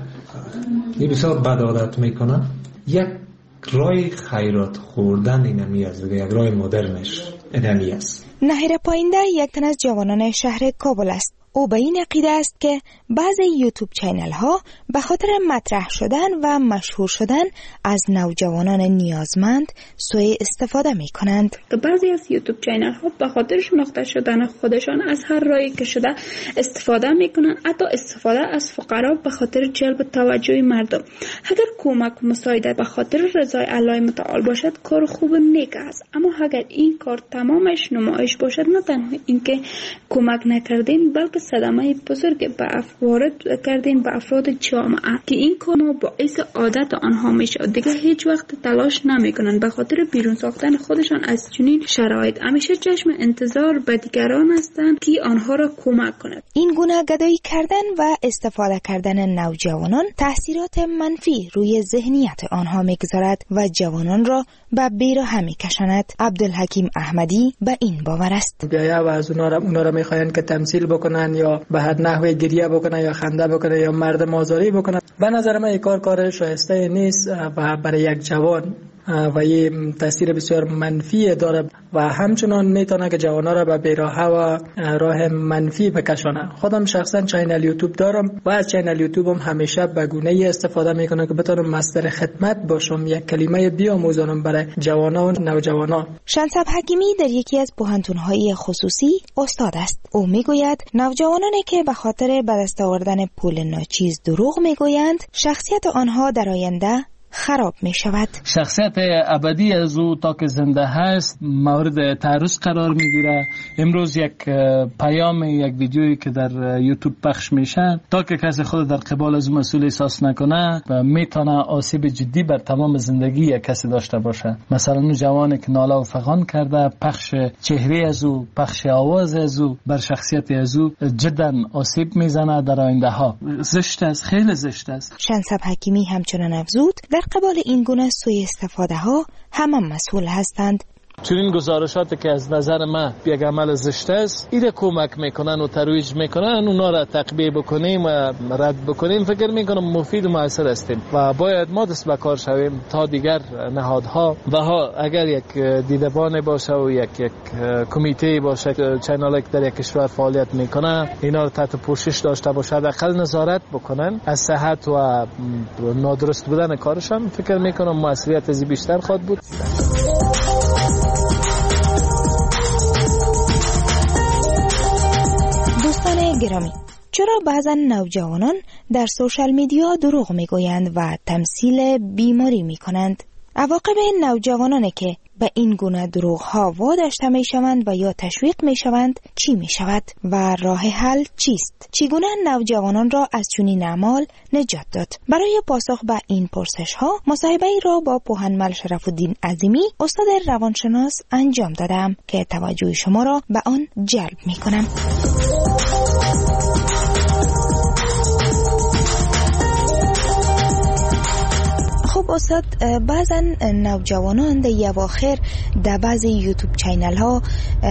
این بسیار بد عادت میکنن. یک رای خیرات خوردن این همی است دیگه، یک رای مدرنش این همی است. نهیر پاینده یک تن از جوانان شهر کابل است. او به این عقیده است که بعضی یوتیوب چینل ها به خاطر مطرح شدن و مشهور شدن از نوجوانان نیازمند سوء استفاده می کنند. بعضی از یوتیوب چینل ها به خاطر شناخته شدن خودشان از هر راهی که شده استفاده می کنند، حتی استفاده از فقرا به خاطر جلب توجه مردم. اگر کمک مساعده به خاطر رضای الله متعال باشد کار خوب نیک است، اما اگر این کار تمامش نمایش باشد نه تنها اینکه کمک نکردین بلکه صدمه بزرگ به وارد کردین به افراد جامعه که این کار باعث عادت آنها میشه. دیگه هیچ وقت تلاش نمیکنن به خاطر بیرون ساختن خودشان از چنین شرایط. همیشه چشم انتظار به دیگران هستند که آنها را کمک کند. این گونه گدایی کردن و استفاده کردن نوجوانان تاثیرات منفی روی ذهنیت آنها میگذارد و جوانان را به بیراهه میکشاند. عبدالحکیم احمدی به این باور است. بیا و از اونا را اونا را میخواین که تمثیل بکنن یا به هر نحوی گریه بکنن یا خنده بکنن یا مردم آزاری بکنن. به نظر من این کار کار شایسته نیست و برای یک جوان و یه تاثیر بسیار منفی داره و همچنان میتونه که جوانا را به بیراهه و راه منفی بکشانه. خودم شخصا چینل یوتیوب دارم و از چینل یوتیوبم همیشه به گونه‌ای استفاده میکنم که بتونم مصدر خدمت باشم، یک کلمه بیاموزانم برای جوانا و نوجوانان. شنصب حکیمی در یکی از پوهنتون‌های خصوصی استاد است. او میگوید نوجوانانی که به خاطر به دست آوردن پول ناچیز دروغ میگویند شخصیت آنها در آینده خراب می شود. شخصیت ابدی از او تا که زنده هست مورد تعرض قرار می گیره. امروز یک پیام یک ویدیویی که در یوتیوب پخش میشه تا که کسی خود در قبال از مسئول احساس نکنه و میتونه آسیب جدی بر تمام زندگی یک کسی داشته باشه. مثلا اون جوانی که ناله و فغان کرده پخش چهره از او، پخش آواز از او بر شخصیت از او جدا آسیب میزنه در آینده ها. زشت است، خیلی زشت است. شنصب حکیمی همچنان افزود در قبال این گونه سوء استفاده ها همه مسئول هستند. چون این گزارشاتی که از نظر من یک عمل زشت است ایره کمک میکنن و ترویج میکنن اونا را تقبیه بکنیم و رد بکنیم فکر میکنم مفید و موثر هستیم و باید ما دست به کار شویم تا دیگر نهادها و ها اگر یک دیدبان باشه و یک یک کمیته باشه چینال که در یک کشور فعالیت میکنه اینا رو تحت پوشش داشته باشه حداقل نظارت بکنن از صحت و نادرست بودن کارشان فکر میکنم موثریت از بیشتر خواهد بود. گرامی، چرا بعضا نوجوانان در سوشال میدیا دروغ میگویند و تمثیل بیماری میکنند؟ عواقب نوجوانانی که به این گونه دروغ ها واداشته می شوند و یا تشویق می شوند چی می شود و راه حل چیست؟ چگونه نوجوانان را از چنین اعمال نجات داد؟ برای پاسخ به این پرسش ها مصاحبه ای را با پوهنمل شرف الدین عظیمی استاد روانشناس انجام دادم که توجه شما را به آن جلب می کنم. خب استاد، بعضا نوجوانان در یواخر در بعضی یوتیوب چینل ها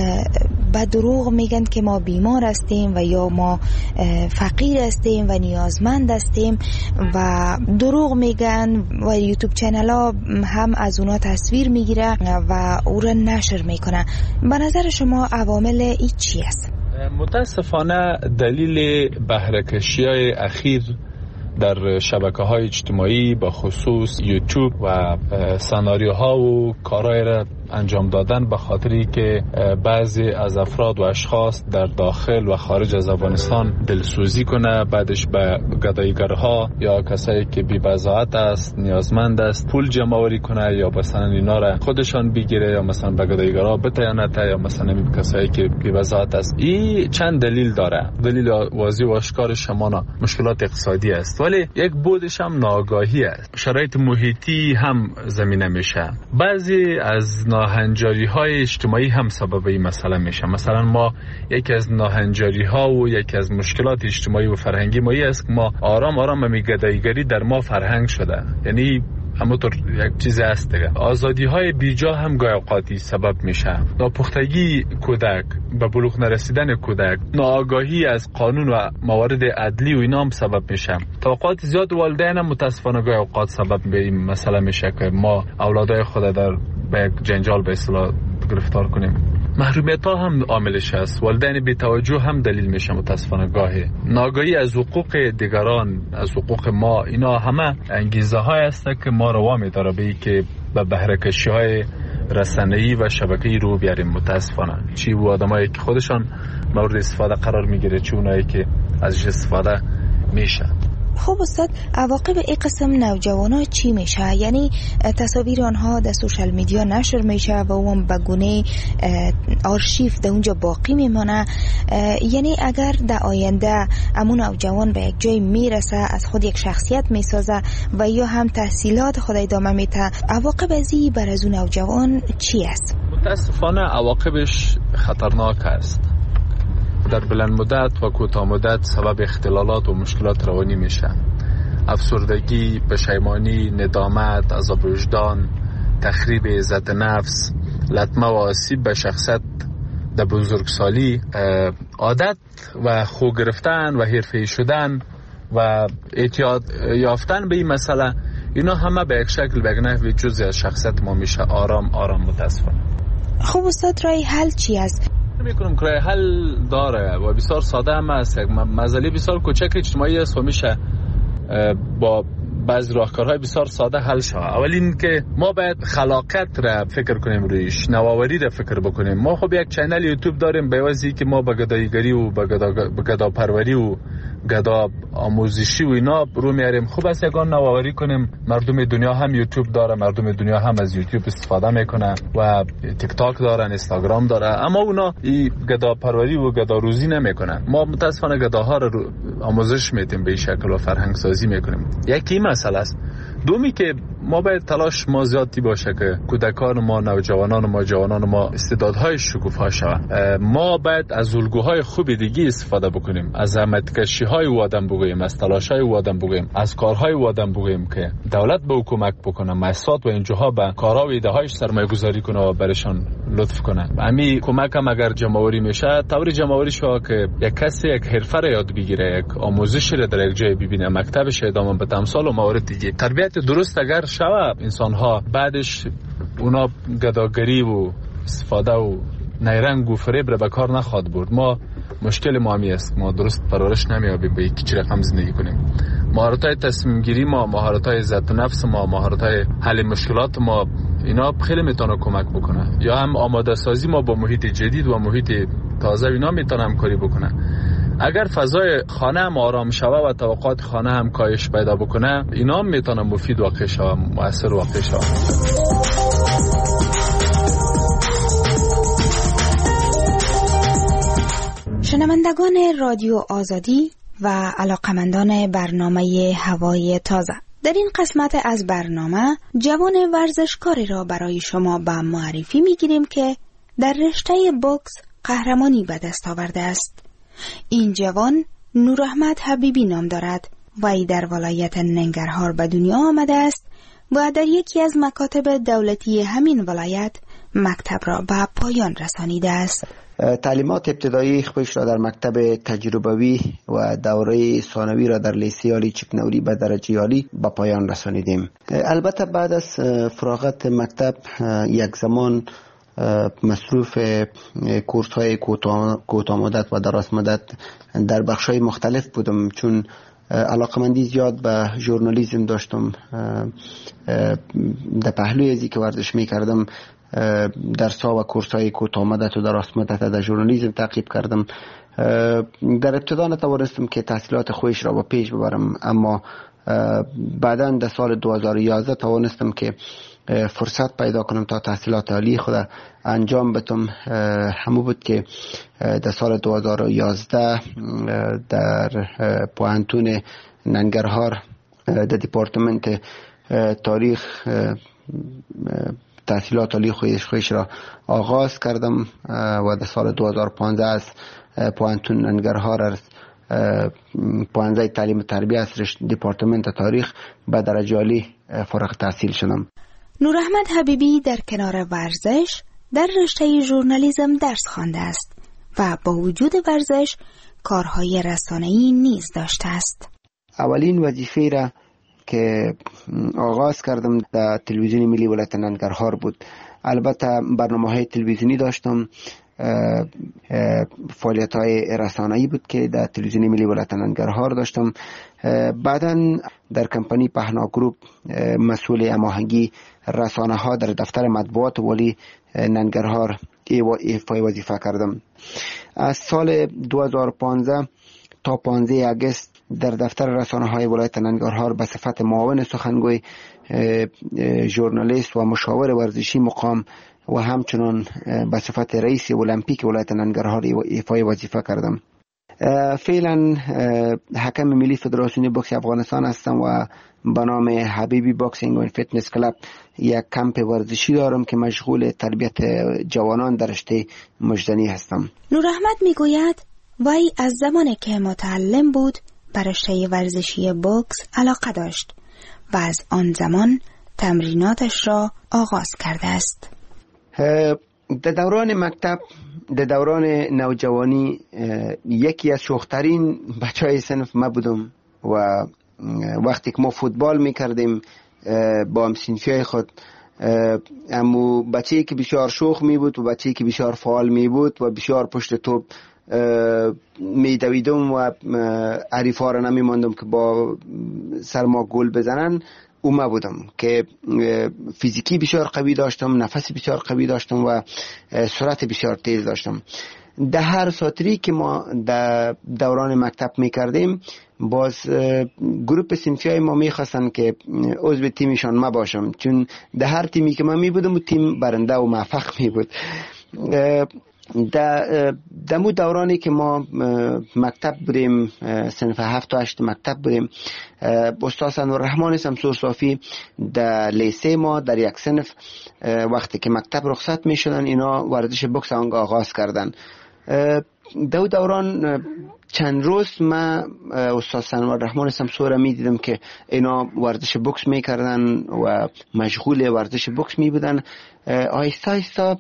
به دروغ میگن که ما بیمار هستیم و یا ما فقیر هستیم و نیازمند هستیم و دروغ میگن و یوتیوب چینل ها هم از اونا تصویر میگیره و او را نشر میکنه. به نظر شما عوامل ای چی است؟ متاسفانه دلیل بهره‌کشی های اخیر در شبکه‌های اجتماعی با خصوص یوتیوب و سناریوها و کارهای را انجام دادن به خاطری که بعضی از افراد و اشخاص در داخل و خارج از افغانستان دلسوزی کنه، بعدش به گداییگرها یا کسایی که بی‌بضاعت است، نیازمند است، پول جمع آوری کنه یا مثلا اینا را خودشان بگیره یا مثلا به گداییگرها بتیانت یا مثلا کسایی که بی‌بضاعت است. این چند دلیل داره. دلیل واضح و آشکار شمانا مشکلات اقتصادی است، ولی یک بودش هم ناآگاهی است. شرایط محیطی هم زمینه میشه. بعضی از ناهنجاری های اجتماعی هم سبب این مسئله میشه. مثلا ما یکی از ناهنجاری ها و یکی از مشکلات اجتماعی و فرهنگی ما است که ما آرام آرام می گداییگری در ما فرهنگ شده. یعنی همونطور یک چیز هست دیگه. آزادی های بیجا هم گاهی اوقاتی سبب میشه. ناپختگی کودک، به بلوغ نرسیدن کودک، ناآگاهی از قانون و موارد عدلی و اینا هم سبب میشه. توقعات زیاد والدین هم متاسفانه گاهی اوقات سبب به این مسئله میشه که ما اولادای خود در به یک جنجال به اصطلاح گرفتار کنیم. محرومیت ها هم عاملش است. والدین بی توجه هم دلیل میشه متاسفانه گاهی. ناآگاهی از حقوق دیگران، از حقوق ما، اینا همه انگیزه های است که ما رو وامی داره به که به بهره‌کشی های رسانه‌ای و شبکه‌ای رو بیاریم. متاسفانه چی و آدمایی که خودشان مورد استفاده قرار میگیره، چی اونایی که ازش استفاده میشه. خب استاد، عواقب این قسم نوجوانا چی میشه؟ یعنی تصاویر آنها در سوشال میدیا نشر میشه و اون به گونه آرشیف در اونجا باقی میمانه. یعنی اگر در آینده امون نوجوان به یک جای میرسه، از خود یک شخصیت میسازه و یا هم تحصیلات خود ادامه میده، عواقب ازی بر از اون نوجوان چی است؟ متاسفانه عواقبش خطرناک است. در بلند مدت و کوتاه مدت سبب اختلالات و مشکلات روانی میشه. افسردگی، پشیمانی، ندامت، عذاب وجدان، تخریب عزت نفس، لطمه و آسیب به شخصیت در بزرگسالی، عادت و خو گرفتن و حرفه‌ای شدن و اعتیاد یافتن به این مسئله، اینا همه به یک شکل به یک نحوی جزئی از شخصیت ما میشه. آرام آرام متاسفانه. خب استاد، رای حل چی است؟ میکنم که حل داره و بسیار ساده هم است. یک مسئله بسیار کوچک اجتماعی است و میشه با بعض راهکارهای بسیار ساده حل شود. اول این که ما باید خلاقیت را فکر کنیم، رویش نوآوری را فکر بکنیم. ما خب یک چینل یوتیوب داریم، به واسطه که ما به گداییگری و به گدا به گدا پروری و گدا آموزشی و اینا رو میاریم. خوب است یگان نوآوری کنیم. مردم دنیا هم یوتیوب داره، مردم دنیا هم از یوتیوب استفاده میکنه و تیک تاک دارن، اینستاگرام داره، اما اونا این گدا پروری و گدا روزی نمیکنن. ما متاسفانه گداها رو آموزش میدیم، به این شکل و فرهنگ سازی میکنیم. یکی مسئله است. دومی که ما باید تلاش ما زیادی باشه که کودکان ما، نوجوانان ما، جوانان ما استعدادهای شکوفا شوند. ما باید از الگوهای خوب دیگه استفاده بکنیم، از زحمتکشی‌های او آدم بگوییم، از تلاش‌های او آدم بگوییم، از کارهای او آدم بگوییم که دولت به حکومت بکنه، مؤسسات و اینجاها به کارها و ایده‌هایش سرمایه‌گذاری کنه و برشان لطف کنه. همین کمک هم اگر جمع‌آوری میشه، طوری جمع‌آوری شو که یک کسی یک حرفه را یاد بگیره، یک آموزش را در یک جای ببینه، مکتبش ادامه بده، امثال و موارد دیگه. تربیت درست اگر شود، انسان ها بعدش اونا گداگری و استفاده و نیرنگ و فریب را به کار نخواد برد. ما مشکل ما همی است، ما درست پرورش نمیابیم به یکی چی رقم زندگی کنیم. مهارت های تصمیم گیری ما، مهارت های عزت نفس ما، مهارت های حل مشکلات ما، اینا خیلی میتونه کمک بکنه. یا هم آماده سازی ما با محیط جدید و محیط تازه، اینا میتونه همکاری بکنه. اگر فضای خانه هم آرام شوه و توقعات خانه هم کاهش پیدا بکنه، اینا هم میتونه مفید واقع شوه، مؤثر واقع شوه. شنوندگان رادیو آزادی و علاقمندان برنامه هوای تازه، در این قسمت از برنامه جوان ورزشکاری را برای شما به معرفی میگیریم که در رشته بوکس قهرمانی به دست آورده است. این جوان نوراحمد حبیبی نام دارد و ای در ولایت ننگرهار به دنیا آمده است و در یکی از مکاتب دولتی همین ولایت مکتب را به پایان رسانیده است. تعلیمات ابتدایی خودش را در مکتب تجربوی و دوره ثانوی را در لیسه عالی چکنوری به درجه عالی به پایان رسانیدیم. البته بعد از فراغت مکتب یک زمان مصروف کورس های کوتاه مدت و دراز مدت در بخش های مختلف بودم، چون علاقمندی زیاد به ژورنالیسم داشتم. در پهلوی ازی که ورزش می کردم درس ها و کورس های کوتاه مدت و دراز مدت در ژورنالیسم تعقیب کردم. در ابتدا نتوانستم که تحصیلات خویش را با پیش ببرم، اما بعدا در سال دو هزار و یازده توانستم که فرصت پیدا کنم تا تحصیلات عالی خود انجام بدم. همون بود که در سال دو هزار و یازده در پوهنتون ننگرهار در دیپارتمنت تاریخ تحصیلات عالی خویش خویش را آغاز کردم و در سال دو هزار و پانزده از پوهنتون ننگرهار از پوهنځی تعلیم و تربیه از دیپارتمنت تاریخ به درجه عالی فارغ التحصیل شدم. نوراحمد حبیبی در کنار ورزش در رشته ژورنالیسم درس خوانده است و با وجود ورزش کارهای رسانه‌ای نیز داشته است. اولین وظیفه را که آغاز کردم در تلویزیون ملی ولایت ننگرهار بود. البته برنامه‌های تلویزیونی داشتم، فعالیت‌های رسانه‌ای بود که در تلویزیون ملی ولایت ننگرهار داشتم. بعداً در کمپانی پهنا گروپ مسئول هماهنگی رسانه‌ها در دفتر مطبوعات والی ننگرهار ایفای وظیفه کردم. از سال دو هزار و پانزده تا پانزده آگوست در دفتر رسانه‌های ولایت ننگرهار به صفت معاون سخنگوی، ژورنالیست و مشاور ورزشی مقام و همچنان به صفت رئیس المپیک ولایت ننگرهار ایفای وظیفه کردم. فعلا حکم ملی فدراسیون بوکس افغانستان هستم و به نام حبیبی باکسینگ و فیتنس کلاب یک کمپ ورزشی دارم که مشغول تربیت جوانان در رشته مجدنی هستم. نوراحمد میگوید وی از زمانی که متعلم بود بر رشته ورزشی بوکس علاقه داشت و از آن زمان تمریناتش را آغاز کرده است. در دوران مکتب، در دوران نوجوانی، یکی از شوخترین بچهای صنف ما بودم و وقتی که ما فوتبال میکردیم با همسنفیای خود، اما بچه‌ای که بسیار شوخ می بود و بچه‌ای که بسیار فعال می بود و بسیار پشت توپ می دویدم و حریفا را نمی ماندم که با سر ما گل بزنن. اوما بودم که فیزیکی بسیار قوی داشتم، نفس بسیار قوی داشتم و سرعت بسیار تیز داشتم. در هر ساتری که ما در دوران مکتب می کردیم، باز گروپ صنفیای ما می خواستن که عضو تیمشان ما باشم، چون در هر تیمی که ما می بودم تیم برنده و موفق می بود. در دمو دورانی که ما مکتب بودیم، صنف هفت و هشت مکتب بودیم، استاد انورالرحمن شمسور صافی در لیسه ما در یک صنف وقتی که مکتب رخصت می شدن اینا ورزش بوکس آنگاه آغاز کردن. دو دوران چند روز ما استاد انورالرحمن شمسور می دیدم که اینا ورزش بوکس می کردن و مشغول ورزش بوکس می بودن. آهسته آهسته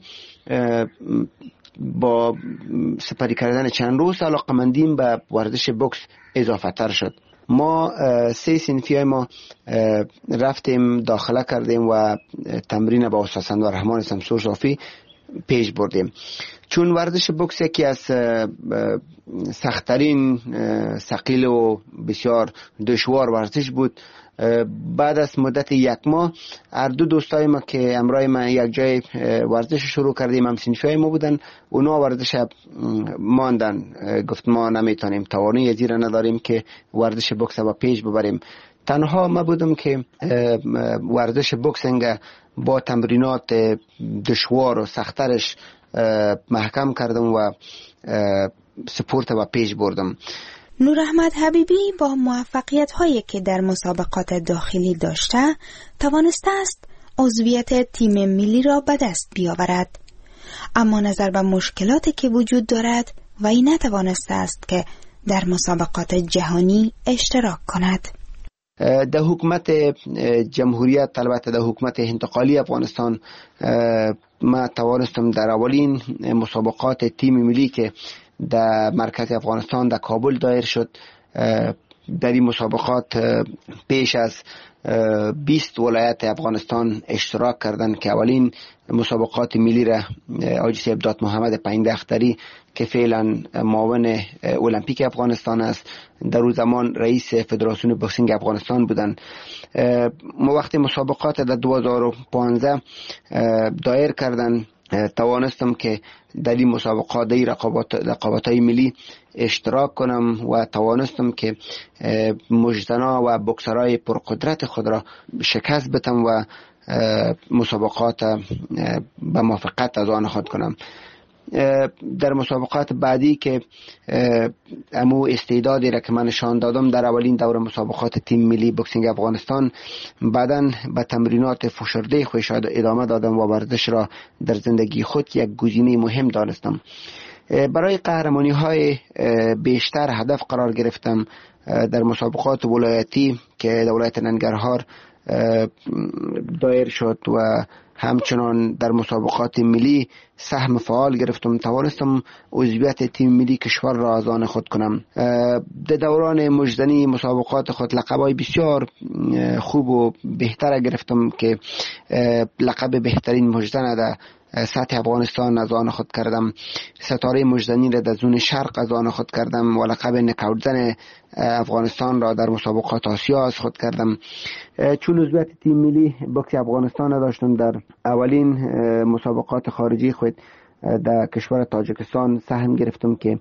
با سپری کردن چند روز علاقمندیم به ورزش بوکس اضافه تر شد. ما سه صنفی ما رفتیم داخله کردیم و تمرین با استاد انورالرحمن شمسور صافی پیش بردیم. چون ورزش بوکس یکی از سخت‌ترین، ثقیل و بسیار دشوار ورزش بود، بعد از مدت یک ماه هر دو دوستای ما که همراه ما یک جای ورزش شروع کردیم، هم صنفی ما بودن، اونا ورزش ماندن. گفت ما نمیتونیم، توانایی زیرا نداریم که ورزش بوکس با پیش ببریم. تنها ما بودم که ورزش بوکسینگ با تمرینات دشوار و سخت‌ترش محکم کردم و سپورت و پیش بردم. نور احمد حبیبی با موفقیت هایی که در مسابقات داخلی داشته توانسته است عضویت تیم ملی را به دست بیاورد، اما نظر به مشکلاتی که وجود دارد وی نتوانسته است که در مسابقات جهانی اشتراک کند. در حکومت جمهوریت، البته در حکومت انتقالی افغانستان، ما توانستم در اولین مسابقات تیم ملی که در مرکز افغانستان در کابل دایر شد، در این مسابقات پیش از بیست ولایت افغانستان اشتراک کردند که اولین مسابقات ملی را حاجی صاحب دات محمد پایینده اختری که فعلا معاون المپیک افغانستان است، در اون زمان رئیس فدراسیون بوکسینگ افغانستان بودند. ما وقتی مسابقات در دو هزار و پانزده دایر کردند، توانستم که در این مسابقات در رقابت رقابت‌های ملی اشتراک کنم و توانستم که مجدنا و بوکسرای پرقدرت خود را شکست بدم و مسابقات به موفقیت از آن خود کنم. در مسابقات بعدی که امو استعدادی را که من نشان دادم در اولین دوره مسابقات تیم ملی بوکسینگ افغانستان، بعداً به تمرینات فشرده خودش ادامه دادم و ورزش را در زندگی خود یک گزینه مهم دانستم. برای قهرمانی های بیشتر هدف قرار گرفتم. در مسابقات ولایتی که در ولایت ننگرهار دایر شد و همچنان در مسابقات ملی سهم فعال گرفتم، توانستم عضویت تیم ملی کشور را از آن خود کنم. در دوران مجدنی مسابقات خود لقب‌های بسیار خوب و بهتر گرفتم که لقب بهترین مجدن در سطح افغانستان از آن خود کردم، ستاره مجدنی را در زون شرق از آن خود کردم و لقب نکاوتزن افغانستان را در مسابقات آسیا از خود کردم. چون عضویت تیم ملی بوکس افغانستان داشتم، در اولین مسابقات خارجی خود در کشور تاجیکستان سهم گرفتم که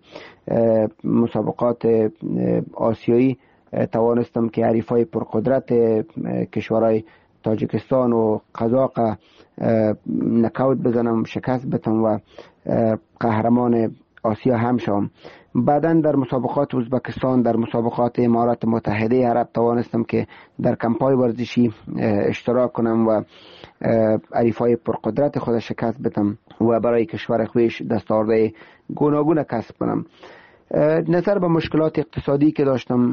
مسابقات آسیایی توانستم که حریفای پرقدرت کشورهای تاجیکستان و قزاق نکاوت بزنم، شکست بدم و قهرمان آسیا هم شوم. بعداً در مسابقات ازبکستان، در مسابقات امارات متحده عرب توانستم که در کمپای ورزشی اشتراک کنم و حریفای پرقدرت خود شکست بدم و برای کشور خویش دستاوردهای گوناگون کسب کنم. نظر به مشکلات اقتصادی که داشتم،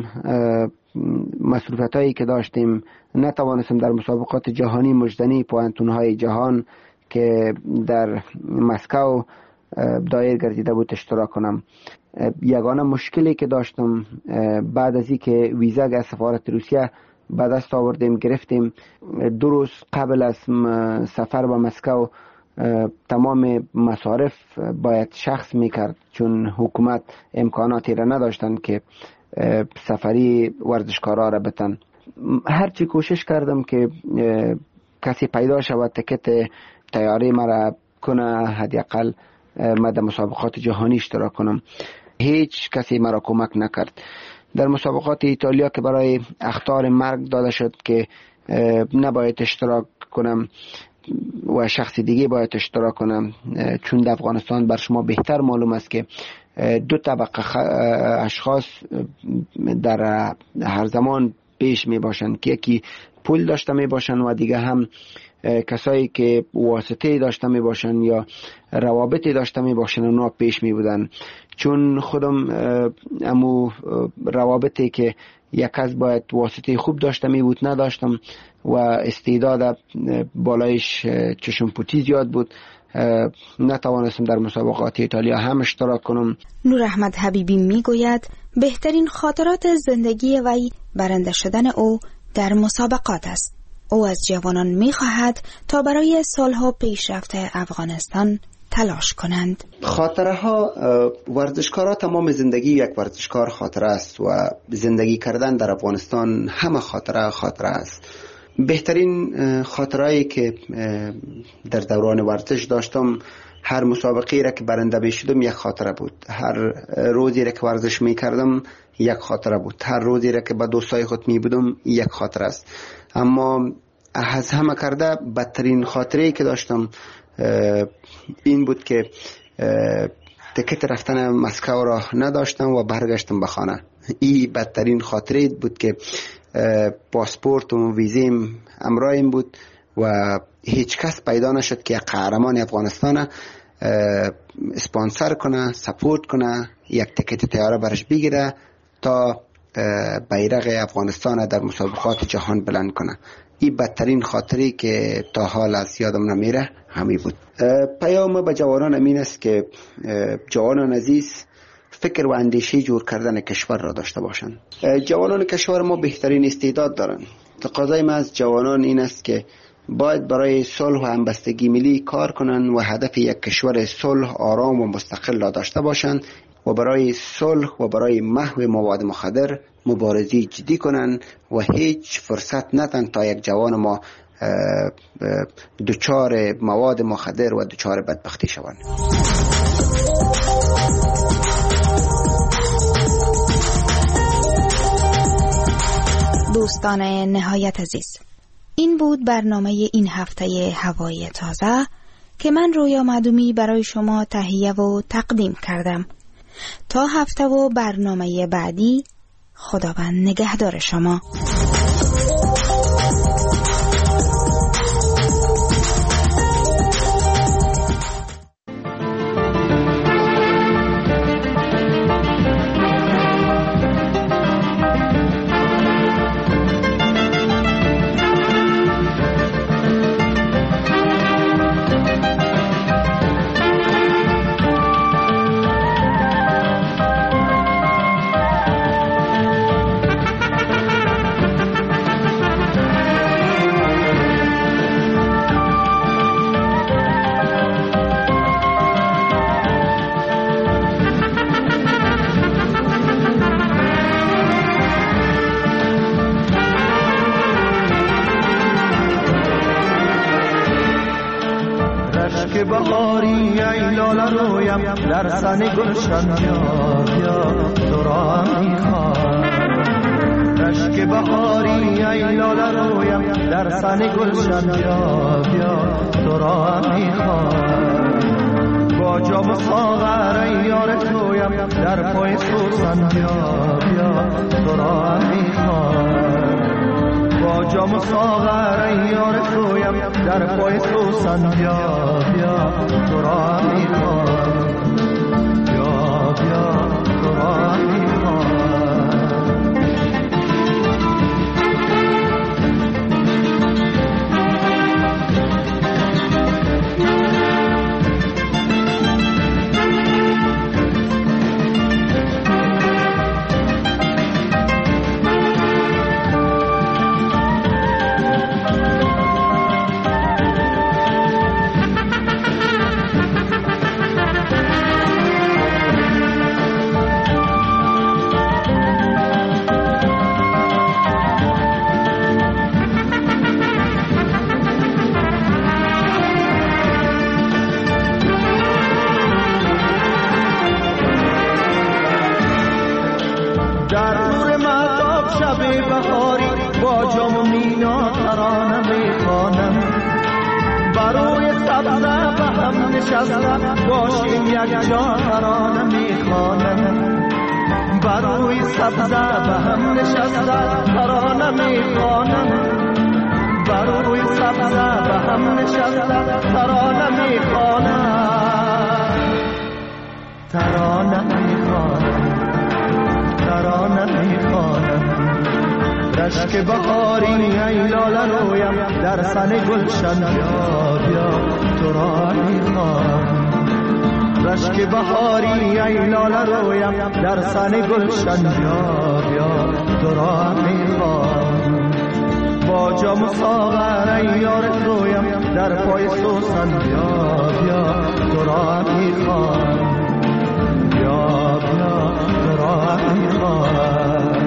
مصروفیت هایی که داشتیم، نتوانستم در مسابقات جهانی مجدنی پوانتون های جهان که در مسکو دایر گردیده بود اشتراک کنم. یگانه مشکلی که داشتم بعد از این که ویزا از سفارت روسیه به دست آوردیم گرفتیم، دو روز قبل از سفر به مسکو تمام مصارف باید شخص میکرد، چون حکومت امکاناتی را نداشتن که سفری ورزشکارا را بتن. هرچی کوشش کردم که کسی پیدا شود تکت تیاری مرا کنه، حداقل من در مسابقات جهانی اشتراک کنم، هیچ کسی مرا کمک نکرد. در مسابقات ایتالیا که برای اخطار مرگ داده شد که نباید اشتراک کنم و شخص دیگه باید اشتراک کنم، چون در افغانستان بر شما بهتر معلوم است که دو طبقه اشخاص در هر زمان پیش می باشند که یکی پول داشته می باشند و دیگه هم کسایی که واسطه داشته می باشند یا روابطی داشته می باشند اونا پیش می بودن. چون خودم امو روابطی که یک کس باید واسطه خوب داشته می بود نداشتم و استعداد بالایش چشم پوتی زیاد بود، نتوانستم در مسابقات ایتالیا هم اشتراک کنم. نور احمد حبیبی می گوید بهترین خاطرات زندگی وی برنده شدن او در مسابقات است. او از جوانان می خواهد تا برای سالها پیشرفت افغانستان تلاش کنند. خاطره ها، ورزشکارا تمام زندگی یک ورزشکار خاطره است و زندگی کردن در افغانستان همه خاطره خاطره است. بهترین خاطرهایی که در دوران ورزش داشتم، هر مسابقه را که برنده بشدم یک خاطره بود، هر روزی را که ورزش می کردم یک خاطره بود، هر روزی را که با دوستای خود می بودم یک خاطره است. اما از همه کرده بدترین خاطره که داشتم این بود که تکت رفتن مسکو را نداشتم و برگشتم به خانه. این بدترین خاطره بود که پاسپورت و ویزیم همراهیم بود و هیچ کس پیدا نشد که قهرمان افغانستان اسپانسر کنه، سپورت کنه، یک تکت طیاره برش بگیره تا بیرق افغانستان در مسابقات جهان بلند کنه. این بدترین خاطری که تا حال از یادم نمیره همی بود. پیام به جوانان امین است که جوانان عزیز فکر و اندیشه جور کردن کشور را داشته باشند. جوانان کشور ما بهترین استعداد دارند. تقاضای ما از جوانان این است که باید برای صلح و همبستگی ملی کار کنند و هدف یک کشور صلح، آرام و مستقل را داشته باشند و برای صلح و برای محو مواد مخدر مبارزه جدی کنند و هیچ فرصت ندن تا یک جوان ما دچار مواد مخدر و دچار بدبختی شوند. دوستان نهایت عزیز، این بود برنامه این هفته هوای تازه که من رویا معدومی برای شما تهیه و تقدیم کردم. تا هفته و برنامه بعدی، خداوند نگهدار شما. در سن گلشن بیا بیا تو را میخوام، رشک بهاری ای لاله رویم در سن گلشن بیا بیا تو را میخوام، با جام ساغر ای یار تویم در پای سوسن بیا بیا تو را میخوام، با جام ساغر ای یار تویم در پای سوسن بیا بیا تو را میخوام. باشیم یک جا ترانه میخوانم، بروی سبزه به هم نشسته ترانه میخوانم، بروی سبزه به هم نشسته ترانه میخوانم، ترانه میخوانم، ترانه میخوانم، رشک بهاری ای لاله رویم در سن گلشن بیا بیا تو را میخوام، رشک بهاری ای لاله رویم در سن گلشن بیا بیا تو را میخوام، با جام ساغر ای یار تویم در پای سوسن بیا بیا تو را میخوام، بیا بیا تو را میخوام.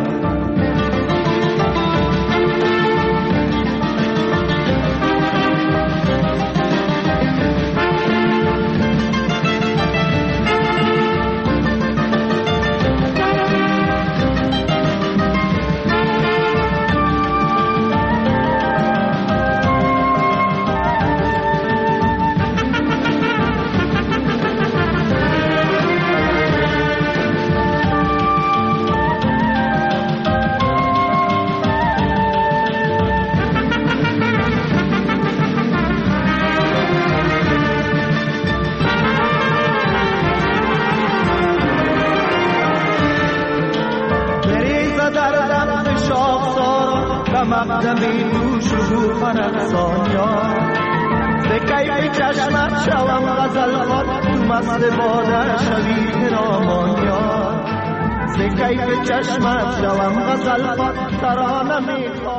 پرستان یار ز کیف چشمت شوم غزل خوان تو مست باده شوی خرامان یار ز کیف چشمت شوم غزل خوان ترانه میخوان